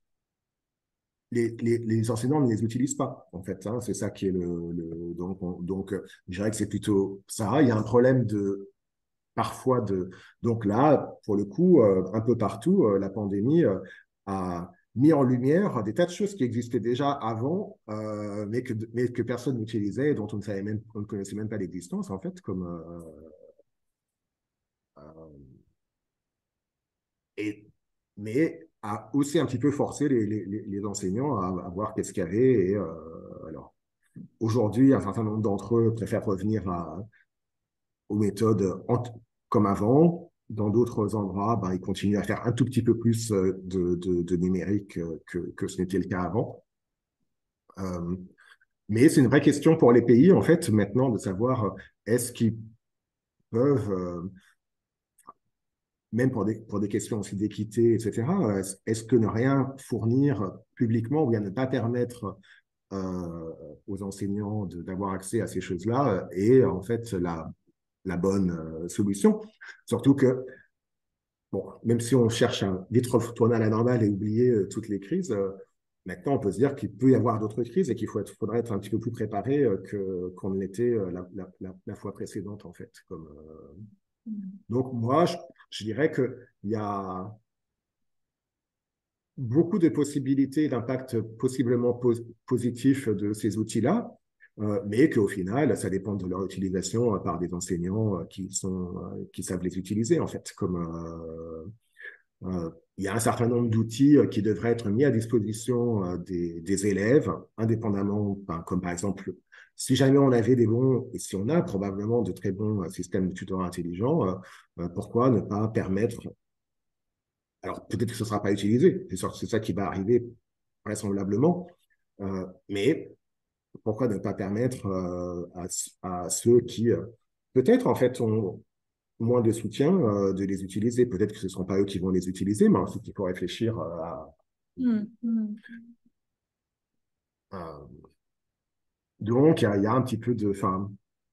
les enseignants ne les utilisent pas, en fait. Hein, c'est ça qui est je dirais que c'est plutôt ça. Il y a un problème parfois donc là, pour le coup, un peu partout, la pandémie a mis en lumière des tas de choses qui existaient déjà avant, mais que personne n'utilisait, dont on ne connaissait même pas l'existence, en fait, euh, et, mais a aussi un petit peu forcé les enseignants à voir qu'est-ce qu'il y avait. Alors, aujourd'hui, un certain nombre d'entre eux préfèrent revenir aux méthodes comme avant. Dans d'autres endroits, ben, ils continuent à faire un tout petit peu plus de numérique que ce n'était le cas avant. Euh, mais c'est une vraie question pour les pays, en fait, maintenant, de savoir est-ce qu'ils peuvent, même pour des questions aussi d'équité, etc., est-ce que ne rien fournir publiquement ou bien ne pas permettre aux enseignants d'avoir accès à ces choses-là est en fait la bonne solution. Surtout que, bon, même si on cherche à vite retourner à la normale et oublier toutes les crises, maintenant on peut se dire qu'il peut y avoir d'autres crises et faudrait être un petit peu plus préparé qu'on ne l'était la fois précédente, en fait. Donc moi, je dirais qu'il y a beaucoup de possibilités d'impact possiblement positif de ces outils-là, mais qu'au final, ça dépend de leur utilisation par des enseignants qui savent les utiliser, en fait. Il y a un certain nombre d'outils qui devraient être mis à disposition des élèves, indépendamment, ben, comme par exemple, si jamais on avait des bons, et si on a probablement de très bons systèmes de tutorat intelligents, pourquoi ne pas permettre alors, peut-être que ce ne sera pas utilisé, c'est sûr que c'est ça qui va arriver vraisemblablement, mais pourquoi ne pas permettre à ceux qui, peut-être, en fait, ont moins de soutien de les utiliser. Peut-être que ce ne seront pas eux qui vont les utiliser, mais ensuite, il faut réfléchir à- Donc, il y a un petit peu de... Enfin,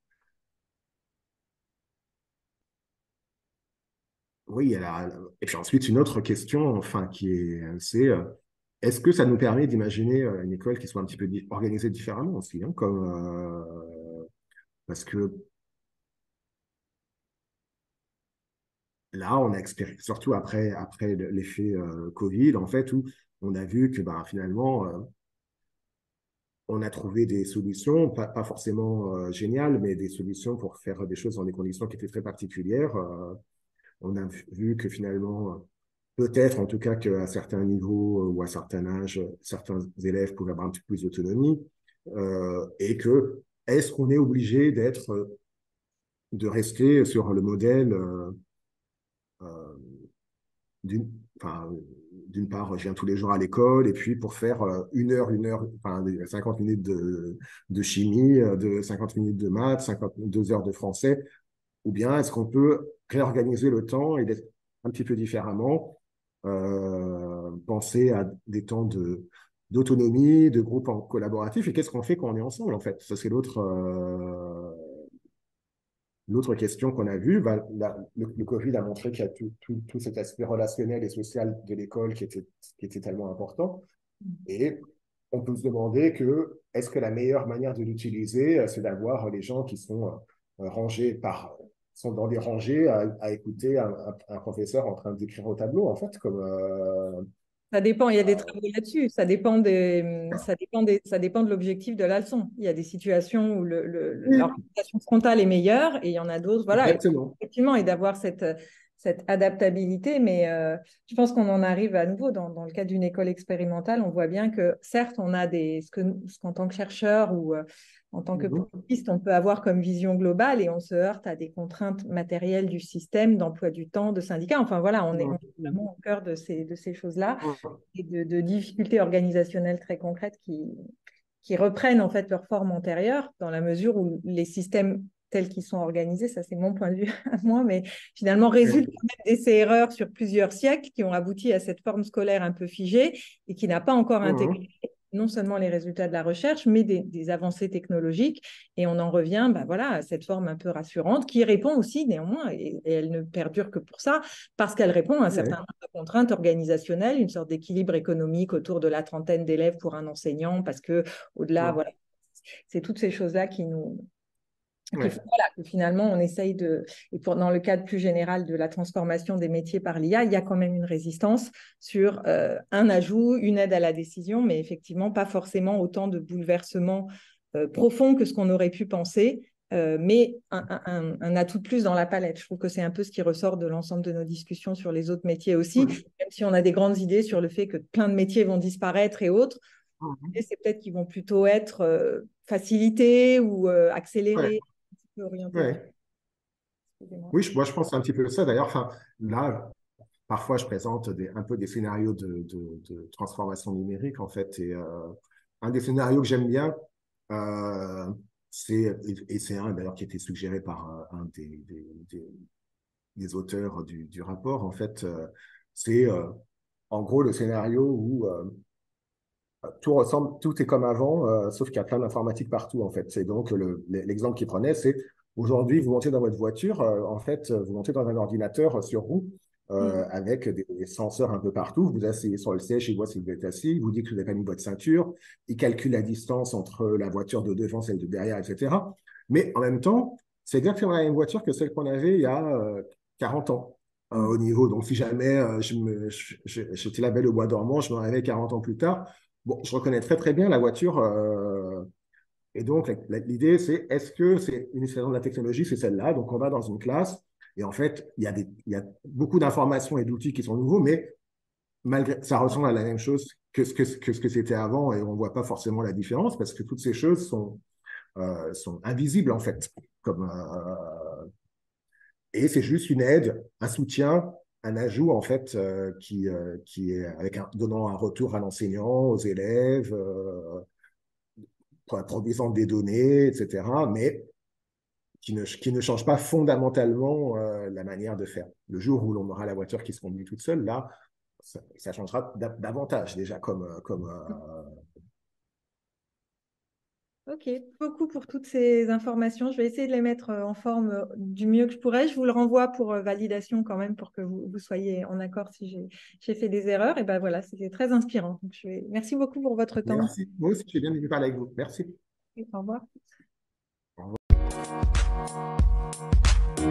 oui, et puis ensuite, une autre question, enfin, c'est est-ce que ça nous permet d'imaginer une école qui soit un petit peu organisée différemment aussi, hein, parce que là, on a surtout après l'effet Covid, en fait, où on a vu que ben, finalement, on a trouvé des solutions, pas forcément géniales, mais des solutions pour faire des choses dans des conditions qui étaient très particulières. On a vu que finalement, peut-être en tout cas qu'à certains niveaux ou à certains âges, certains élèves pouvaient avoir un petit peu plus d'autonomie et que est-ce qu'on est obligé de rester sur le modèle euh, d'une enfin, d'une part, je viens tous les jours à l'école, et puis pour faire une heure, enfin, 50 minutes de chimie, de 50 minutes de maths, 52 heures de français, ou bien est-ce qu'on peut réorganiser le temps et d'être un petit peu différemment, penser à des temps d'autonomie, de groupe collaboratif, et qu'est-ce qu'on fait quand on est ensemble, en fait? Ça, c'est l'autre question qu'on a vue. Ben, le Covid a montré qu'il y a tout cet aspect relationnel et social de l'école qui était tellement important. Et on peut se demander que est-ce que la meilleure manière de l'utiliser, c'est d'avoir les gens qui sont sont dans des rangées à écouter un professeur en train d'écrire au tableau, en fait, comme Ça dépend, il y a des travaux là-dessus. Ça dépend de l'objectif de la leçon. Il y a des situations où oui, l'orientation frontale est meilleure et il y en a d'autres. Voilà, et exactement. effectivement, et d'avoir cette adaptabilité. Mais je pense qu'on en arrive à nouveau dans le cadre d'une école expérimentale. On voit bien que certes, on a ce qu'en tant que chercheur ou en tant que Mhm. professiste, on peut avoir comme vision globale et on se heurte à des contraintes matérielles du système, d'emploi du temps, de syndicats. Enfin voilà, on est Mhm. vraiment au cœur de ces choses-là Mhm. et de difficultés organisationnelles très concrètes qui reprennent en fait leur forme antérieure dans la mesure où les systèmes tels qu'ils sont organisés, ça c'est mon point de vue à moi, mais finalement résultent quand même d'essais erreurs sur plusieurs siècles qui ont abouti à cette forme scolaire un peu figée et qui n'a pas encore intégré Mhm. non seulement les résultats de la recherche, mais des avancées technologiques. Et on en revient bah, voilà, à cette forme un peu rassurante qui répond aussi néanmoins, et elle ne perdure que pour ça, parce qu'elle répond à un certain Ouais. nombre de contraintes organisationnelles, une sorte d'équilibre économique autour de la trentaine d'élèves pour un enseignant, parce que au-delà, Mhm. voilà, c'est toutes ces choses-là qui font Ouais. voilà, que finalement on essaye dans le cadre plus général de la transformation des métiers par l'IA, il y a quand même une résistance sur un ajout, une aide à la décision, mais effectivement pas forcément autant de bouleversements profonds que ce qu'on aurait pu penser. Mais un atout de plus dans la palette. Je trouve que c'est un peu ce qui ressort de l'ensemble de nos discussions sur les autres métiers aussi, Oui. même si on a des grandes idées sur le fait que plein de métiers vont disparaître et autres. Mhm. C'est peut-être qu'ils vont plutôt être facilités ou Ouais. accélérés, un petit peu orientés vers. Ouais. Excusez-moi. Oui, moi je pense un petit peu ça. D'ailleurs, enfin, là, parfois je présente un peu des scénarios de transformation numérique, en fait. Et un des scénarios que j'aime bien, euh, et c'est un d'ailleurs qui a été suggéré par un des auteurs du rapport, en fait, c'est en gros le scénario où tout ressemble, tout est comme avant, sauf qu'il y a plein d'informatique partout, en fait. C'est donc l'exemple qu'il prenait, c'est aujourd'hui, vous montez dans votre voiture, en fait, vous montez dans un ordinateur sur roue Mm. avec des senseurs un peu partout. Vous asseyez sur le siège, il voit si vous êtes assis, il vous dit que vous n'avez pas mis votre ceinture, il calcule la distance entre la voiture de devant, celle de derrière, etc. Mais en même temps, c'est exactement la même voiture que celle qu'on avait il y a 40 ans. Au Mm. niveau. Donc, si jamais j'étais la belle au bois dormant, je me réveille 40 ans plus tard, bon, je reconnais très très bien la voiture. Et donc, l'idée, c'est est-ce que c'est une utilisation de la technologie, c'est celle-là. Donc, on va dans une classe et en fait, il y a beaucoup d'informations et d'outils qui sont nouveaux, mais malgré ça ressemble à la même chose que ce que c'était avant et on ne voit pas forcément la différence parce que toutes ces choses sont invisibles en fait. Comme, et c'est juste une aide, un soutien, un ajout en fait qui est avec donnant un retour à l'enseignant, aux élèves. Produisant des données, etc., mais qui ne change pas fondamentalement la manière de faire. Le jour où l'on aura la voiture qui se conduit toute seule, là, ça changera davantage déjà Ok, beaucoup pour toutes ces informations. Je vais essayer de les mettre en forme du mieux que je pourrais. Je vous le renvoie pour validation quand même, pour que vous soyez en accord si j'ai fait des erreurs. Et ben voilà, c'était très inspirant. Donc, merci beaucoup pour votre temps. Merci. Moi aussi, j'ai bien aimé parler avec vous. Merci. Au revoir. Au revoir.